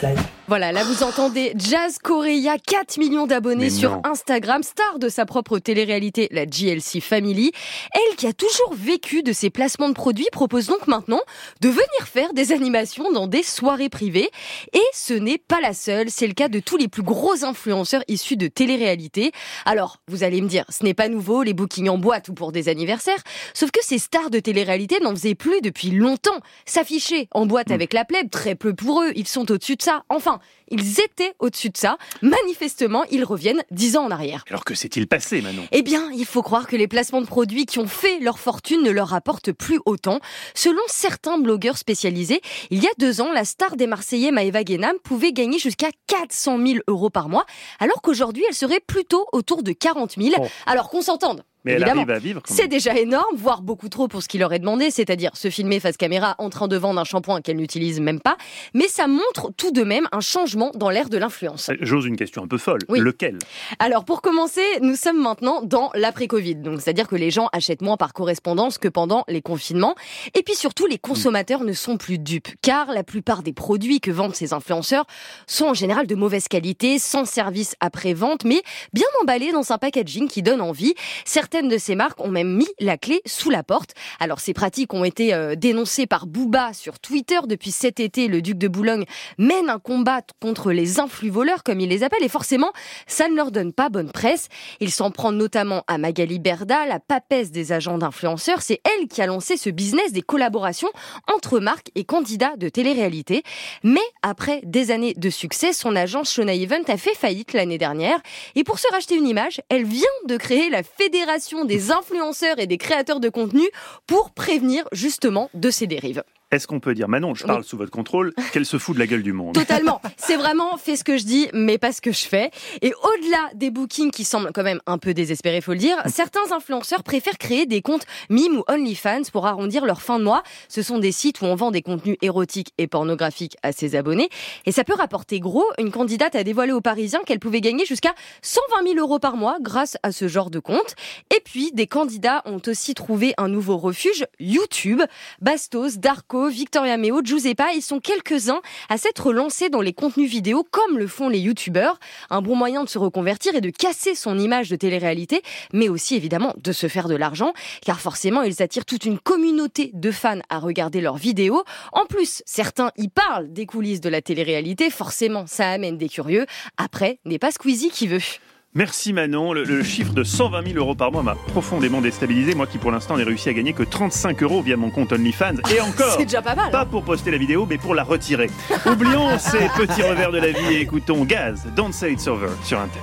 Voilà, là vous entendez Jazz Correia, quatre millions d'abonnés
Mais
sur
non.
Instagram, star de sa propre télé-réalité, la G L C Family. Elle, qui a toujours vécu de ses placements de produits, propose donc maintenant de venir faire des animations dans des soirées privées. Et ce n'est pas la seule, c'est le cas de tous les plus gros influenceurs issus de télé-réalité. Alors, vous allez me dire, ce n'est pas nouveau, les bookings en boîte ou pour des anniversaires, sauf que ces stars de télé-réalité n'en faisaient plus depuis longtemps. S'afficher en boîte avec la plèbe, très peu pour eux, ils sont au-dessus de ça. Enfin, ils étaient au-dessus de ça. Manifestement, ils reviennent dix ans en arrière.
Alors que s'est-il passé, Manon ?
Eh bien, il faut croire que les placements de produits qui ont fait leur fortune ne leur rapportent plus autant. Selon certains blogueurs spécialisés, il y a deux ans, la star des Marseillais Maëva Guénam pouvait gagner jusqu'à quatre cent mille euros par mois, alors qu'aujourd'hui, elle serait plutôt autour de quarante mille.
Oh.
Alors qu'on s'entende.
Mais elle
Évidemment,
arrive à vivre quand même.
c'est déjà énorme, voire beaucoup trop pour ce qu'il leur est demandé, c'est-à-dire se filmer face caméra en train de vendre un shampoing qu'elle n'utilise même pas. Mais ça montre tout de même un changement dans l'ère de l'influence.
J'ose une question un peu folle.
Oui.
Lequel ?
Alors pour commencer, nous sommes maintenant dans l'après-Covid. Donc c'est-à-dire que les gens achètent moins par correspondance que pendant les confinements. Et puis surtout, les consommateurs ne sont plus dupes. Car la plupart des produits que vendent ces influenceurs sont en général de mauvaise qualité, sans service après-vente, mais bien emballés dans un packaging qui donne envie. Certaines de ces marques ont même mis la clé sous la porte. Alors ces pratiques ont été euh, dénoncées par Booba sur Twitter. Depuis cet été, le duc de Boulogne mène un combat contre les influx voleurs, comme il les appelle, et forcément, ça ne leur donne pas bonne presse. Il s'en prend notamment à Magali Berda, la papesse des agents d'influenceurs. C'est elle qui a lancé ce business des collaborations entre marques et candidats de télé-réalité. Mais après des années de succès, son agence Shona Event a fait faillite l'année dernière. Et pour se racheter une image, elle vient de créer la Fédération des influenceurs et des créateurs de contenu pour prévenir justement de ces dérives.
Est-ce qu'on peut dire, Manon, je parle
Oui.
sous votre contrôle, qu'elle se fout de la gueule du monde ?
Totalement. C'est vraiment fais ce que je dis, mais pas ce que je fais. Et au-delà des bookings qui semblent quand même un peu désespérés, faut le dire, certains influenceurs préfèrent créer des comptes Mime ou OnlyFans pour arrondir leur fin de mois. Ce sont des sites où on vend des contenus érotiques et pornographiques à ses abonnés. Et ça peut rapporter gros. Une candidate a dévoilé aux Parisiens qu'elle pouvait gagner jusqu'à cent vingt mille euros par mois grâce à ce genre de compte. Et puis, des candidats ont aussi trouvé un nouveau refuge, YouTube. Bastos, Darko, Victoria Meo, Giuseppa, ils sont quelques-uns à s'être lancés dans les contenus vidéo comme le font les youtubeurs. Un bon moyen de se reconvertir et de casser son image de télé-réalité, mais aussi évidemment de se faire de l'argent, car forcément ils attirent toute une communauté de fans à regarder leurs vidéos. En plus, certains y parlent des coulisses de la télé-réalité, forcément ça amène des curieux. Après, n'est pas Squeezie qui veut.
Merci Manon, le, le chiffre de cent vingt mille euros par mois m'a profondément déstabilisé, moi qui pour l'instant n'ai réussi à gagner que trente-cinq euros via mon compte OnlyFans, et encore,
C'est déjà pas mal.
pas pour poster la vidéo mais pour la retirer. Oublions ces petits revers de la vie et écoutons Gaz, Don't Say It's Over sur Inter.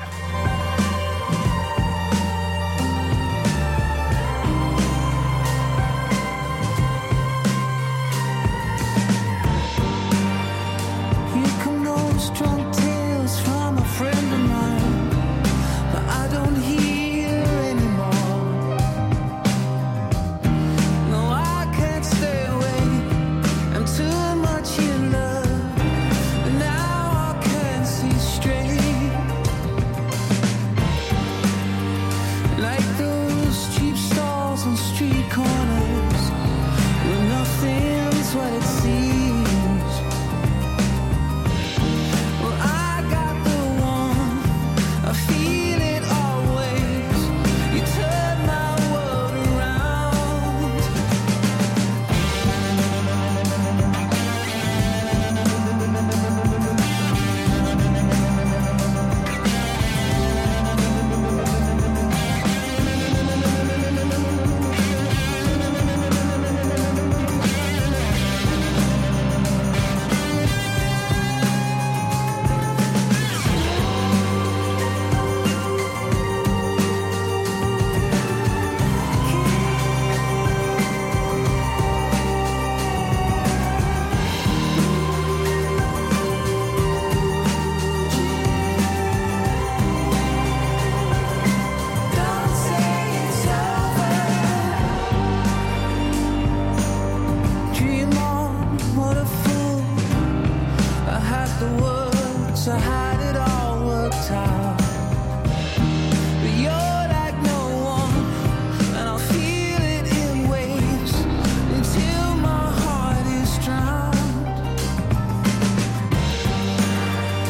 Here come those drunk tales from a friend of mine that I don't hear anymore. No, I can't stay away. I'm too much in love, and now I can't see straight. Like those cheap stalls on street corners, where nothing's what it seems. Well, I got the one, I feel it always. You turn my world around. Don't say it's over. Dream on, what a fool. I had the words, I had it all worked out. But you're like no one, and I'll feel it in waves until my heart is drowned.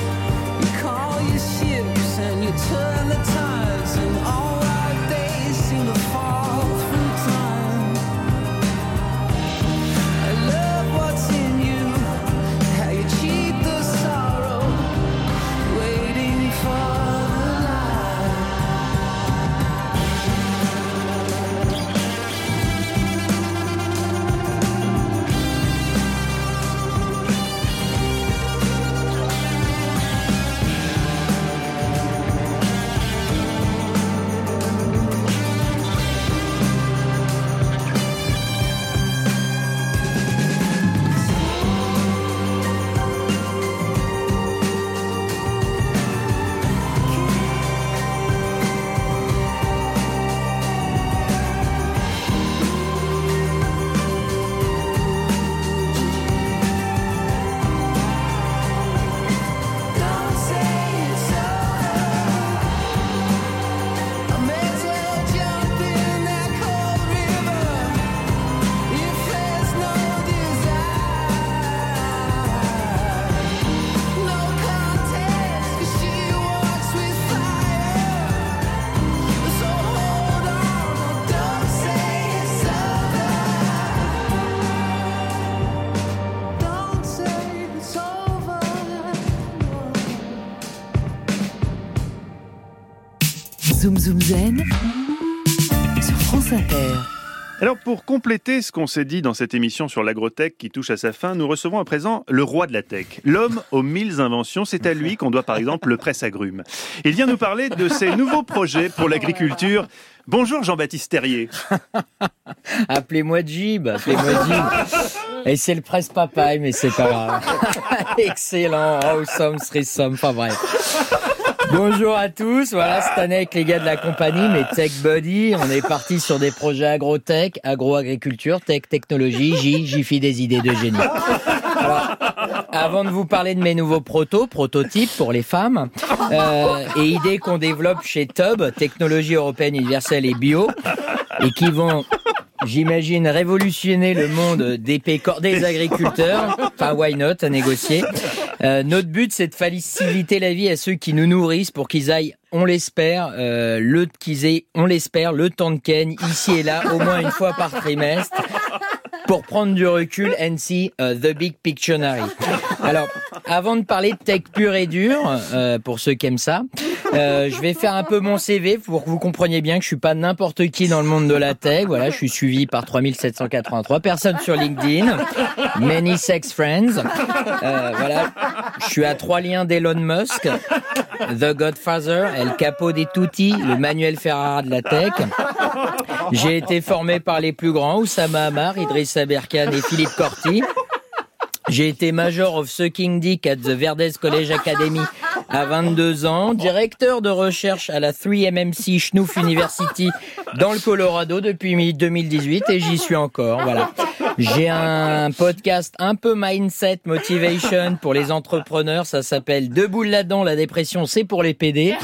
Zoom Zoom Zen sur France Inter.
Alors pour compléter ce qu'on s'est dit dans cette émission sur l'agrotech qui touche à sa fin, nous recevons à présent le roi de la tech, l'homme aux mille inventions. C'est à lui qu'on doit par exemple le presse-agrumes. Il vient nous parler de ses nouveaux projets pour l'agriculture. Bonjour Jean-Baptiste Terrier.
Appelez-moi Jib, appelez-moi Jib. Et c'est le presse-papaye, mais c'est pas grave. Excellent, awesome, threesome, enfin bref. Bonjour à tous, voilà, cette année avec les gars de la compagnie, mes Tech Buddies, on est parti sur des projets agro-tech, agro-agriculture, tech, technologie, J, j'y fie des idées de génie. Alors, avant de vous parler de mes nouveaux protos, prototypes pour les femmes, euh, et idées qu'on développe chez Tub, Technologie Européenne Universelle et Bio, et qui vont... J'imagine révolutionner le monde des pécores, des agriculteurs. Enfin, why not, à négocier. Euh, notre but, c'est de faciliter la vie à ceux qui nous nourrissent pour qu'ils aillent, on l'espère, euh, le, qu'ils aient, on l'espère, le temps de ken, ici et là, au moins une fois par trimestre, pour prendre du recul and see uh, the big pictionary. Alors, avant de parler de tech pure et dure, euh, pour ceux qui aiment ça, euh, je vais faire un peu mon C V pour que vous compreniez bien que je suis pas n'importe qui dans le monde de la tech. Voilà, je suis suivi par trois mille sept cent quatre-vingt-trois personnes sur LinkedIn, many sex friends. Euh, voilà, je suis à trois liens d'Elon Musk, The Godfather, El Capo dei Tutti, le Manuel Ferrara de la tech. J'ai été formé par les plus grands, Oussama Hamar, Idrissa Berkane et Philippe Corti. J'ai été Major of Sucking Dick at the Verdes College Academy à vingt-deux ans, directeur de recherche à la trois M M C Schnuff University dans le Colorado depuis deux mille dix-huit et j'y suis encore, voilà. J'ai un podcast un peu mindset, motivation pour les entrepreneurs, ça s'appelle Debout là-dedans, la dépression c'est pour les P D.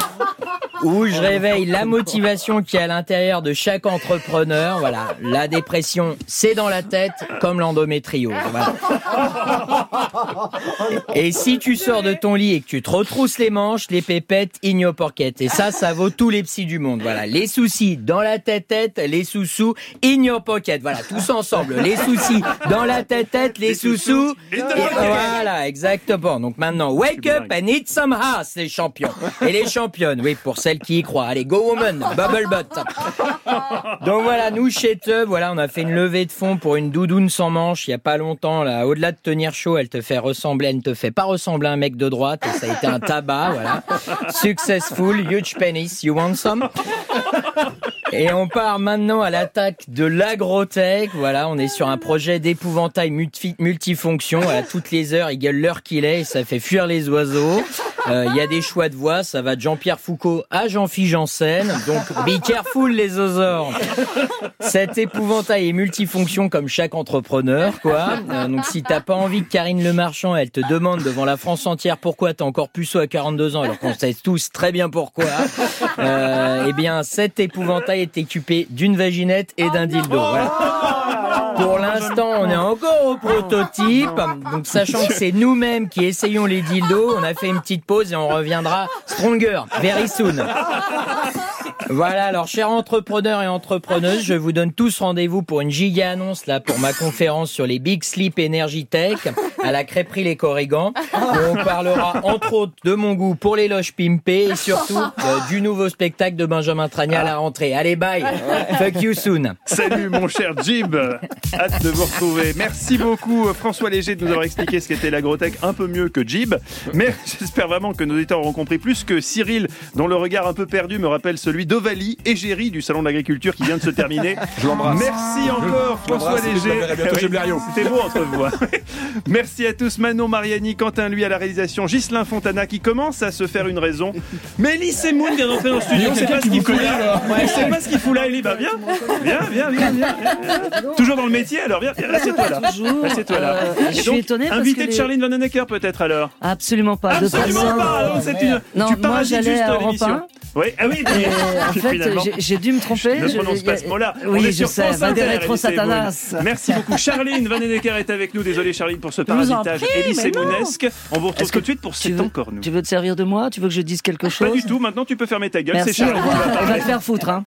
Où je réveille la motivation qui est à l'intérieur de chaque entrepreneur. Voilà, la dépression, c'est dans la tête, comme l'endométriose. Voilà. Et si tu sors de ton lit et que tu te retrousses les manches, les pépettes, in your pocket. Et ça, ça vaut tous les psys du monde. Voilà, les soucis dans la tête-tête, les sous-sous, in your pocket. Voilà, tous ensemble. Les soucis dans la tête-tête, les sous-sous. Et voilà, exactement. Donc maintenant, wake up and eat some ass, les champions. Et les championnes, oui, pour celle qui y croit. Allez, go woman, bubble butt. Donc voilà, nous chez Tub, voilà, on a fait une levée de fonds pour une doudoune sans manche il y a pas longtemps. Là, au-delà de tenir chaud, elle te fait ressembler, elle ne te fait pas ressembler à un mec de droite. Et ça a été un tabac, voilà. Successful, huge penis, you want some? Et on part maintenant à l'attaque de l'agrotech. Voilà, on est sur un projet d'épouvantail multi- multifonction. À toutes les heures, il gueule l'heure qu'il est et ça fait fuir les oiseaux. Il euh, y a des choix de voix, ça va de Jean-Pierre Foucault à Jean-Philippe Janssen. Donc, be careful les osors. Cet épouvantail est multifonction comme chaque entrepreneur, quoi. Euh, donc, si t'as pas envie que Karine Le Marchand, elle te demande devant la France entière pourquoi t'es encore puceau à quarante-deux ans, alors qu'on sait tous très bien pourquoi, euh, eh bien, cet épouvantail est équipé d'une vaginette et d'un dildo. Voilà. Pour l'instant, on est encore au prototype. Donc, sachant que c'est nous-mêmes qui essayons les dildos, on a fait une petite pause et on reviendra stronger, very soon. Voilà, alors chers entrepreneurs et entrepreneuses, je vous donne tous rendez-vous pour une giga annonce là pour ma conférence sur les Big Sleep Energy Tech à la crêperie Les Corrigans, où on parlera entre autres de mon goût pour les loges pimpées et surtout euh, du nouveau spectacle de Benjamin Tragna à la rentrée. Allez, bye, fuck you soon.
Salut mon cher Jib, hâte de vous retrouver. Merci beaucoup François Léger de nous avoir expliqué ce qu'était l'agrotech un peu mieux que Jib, mais j'espère vraiment que nos auditeurs auront compris plus que Cyril, dont le regard un peu perdu me rappelle celui d'Ovalie, égérie du salon de l'agriculture qui vient de se terminer.
Je l'embrasse.
Merci encore François Léger. C'était beau entre vous. Merci à tous, Manon Mariani, Quentin lui à la réalisation, Ghislain Fontana qui commence à se faire une raison. Mais Elise Moon vient d'entrer dans le studio, on sait pas ce qu'il fout là. On sait pas ce qu'il fout là, Elise. Bah viens, viens, viens, viens, viens. Toujours dans le métier, alors viens, viens, assieds-toi là. Assieds-toi là.
Euh, je suis étonnée parce
invité
que
de
les...
Charline Vanhoenacker peut-être alors.
Absolument pas.
Absolument
de
pas. Non, c'est une...
non,
tu
moi j'allais à Europe un.
Oui, ah oui.
Et en fait, j'ai, j'ai dû me tromper.
Je ne
je,
prononce
je,
pas ce mot-là.
Oui,
On est
je
sur
sais.
France
Va des
Inter,
rétro
Elise
satanas.
Moon. Merci beaucoup. Charline Vanhoenacker est avec nous. Désolé Charline pour ce parasitage Elise Moonesque. On vous retrouve tout de suite pour C'est encore nous.
Tu veux te servir de moi? Tu veux que je dise quelque chose?
Pas du tout. Maintenant, tu peux fermer ta gueule.
Merci,
c'est Charline.
On va te faire foutre, hein.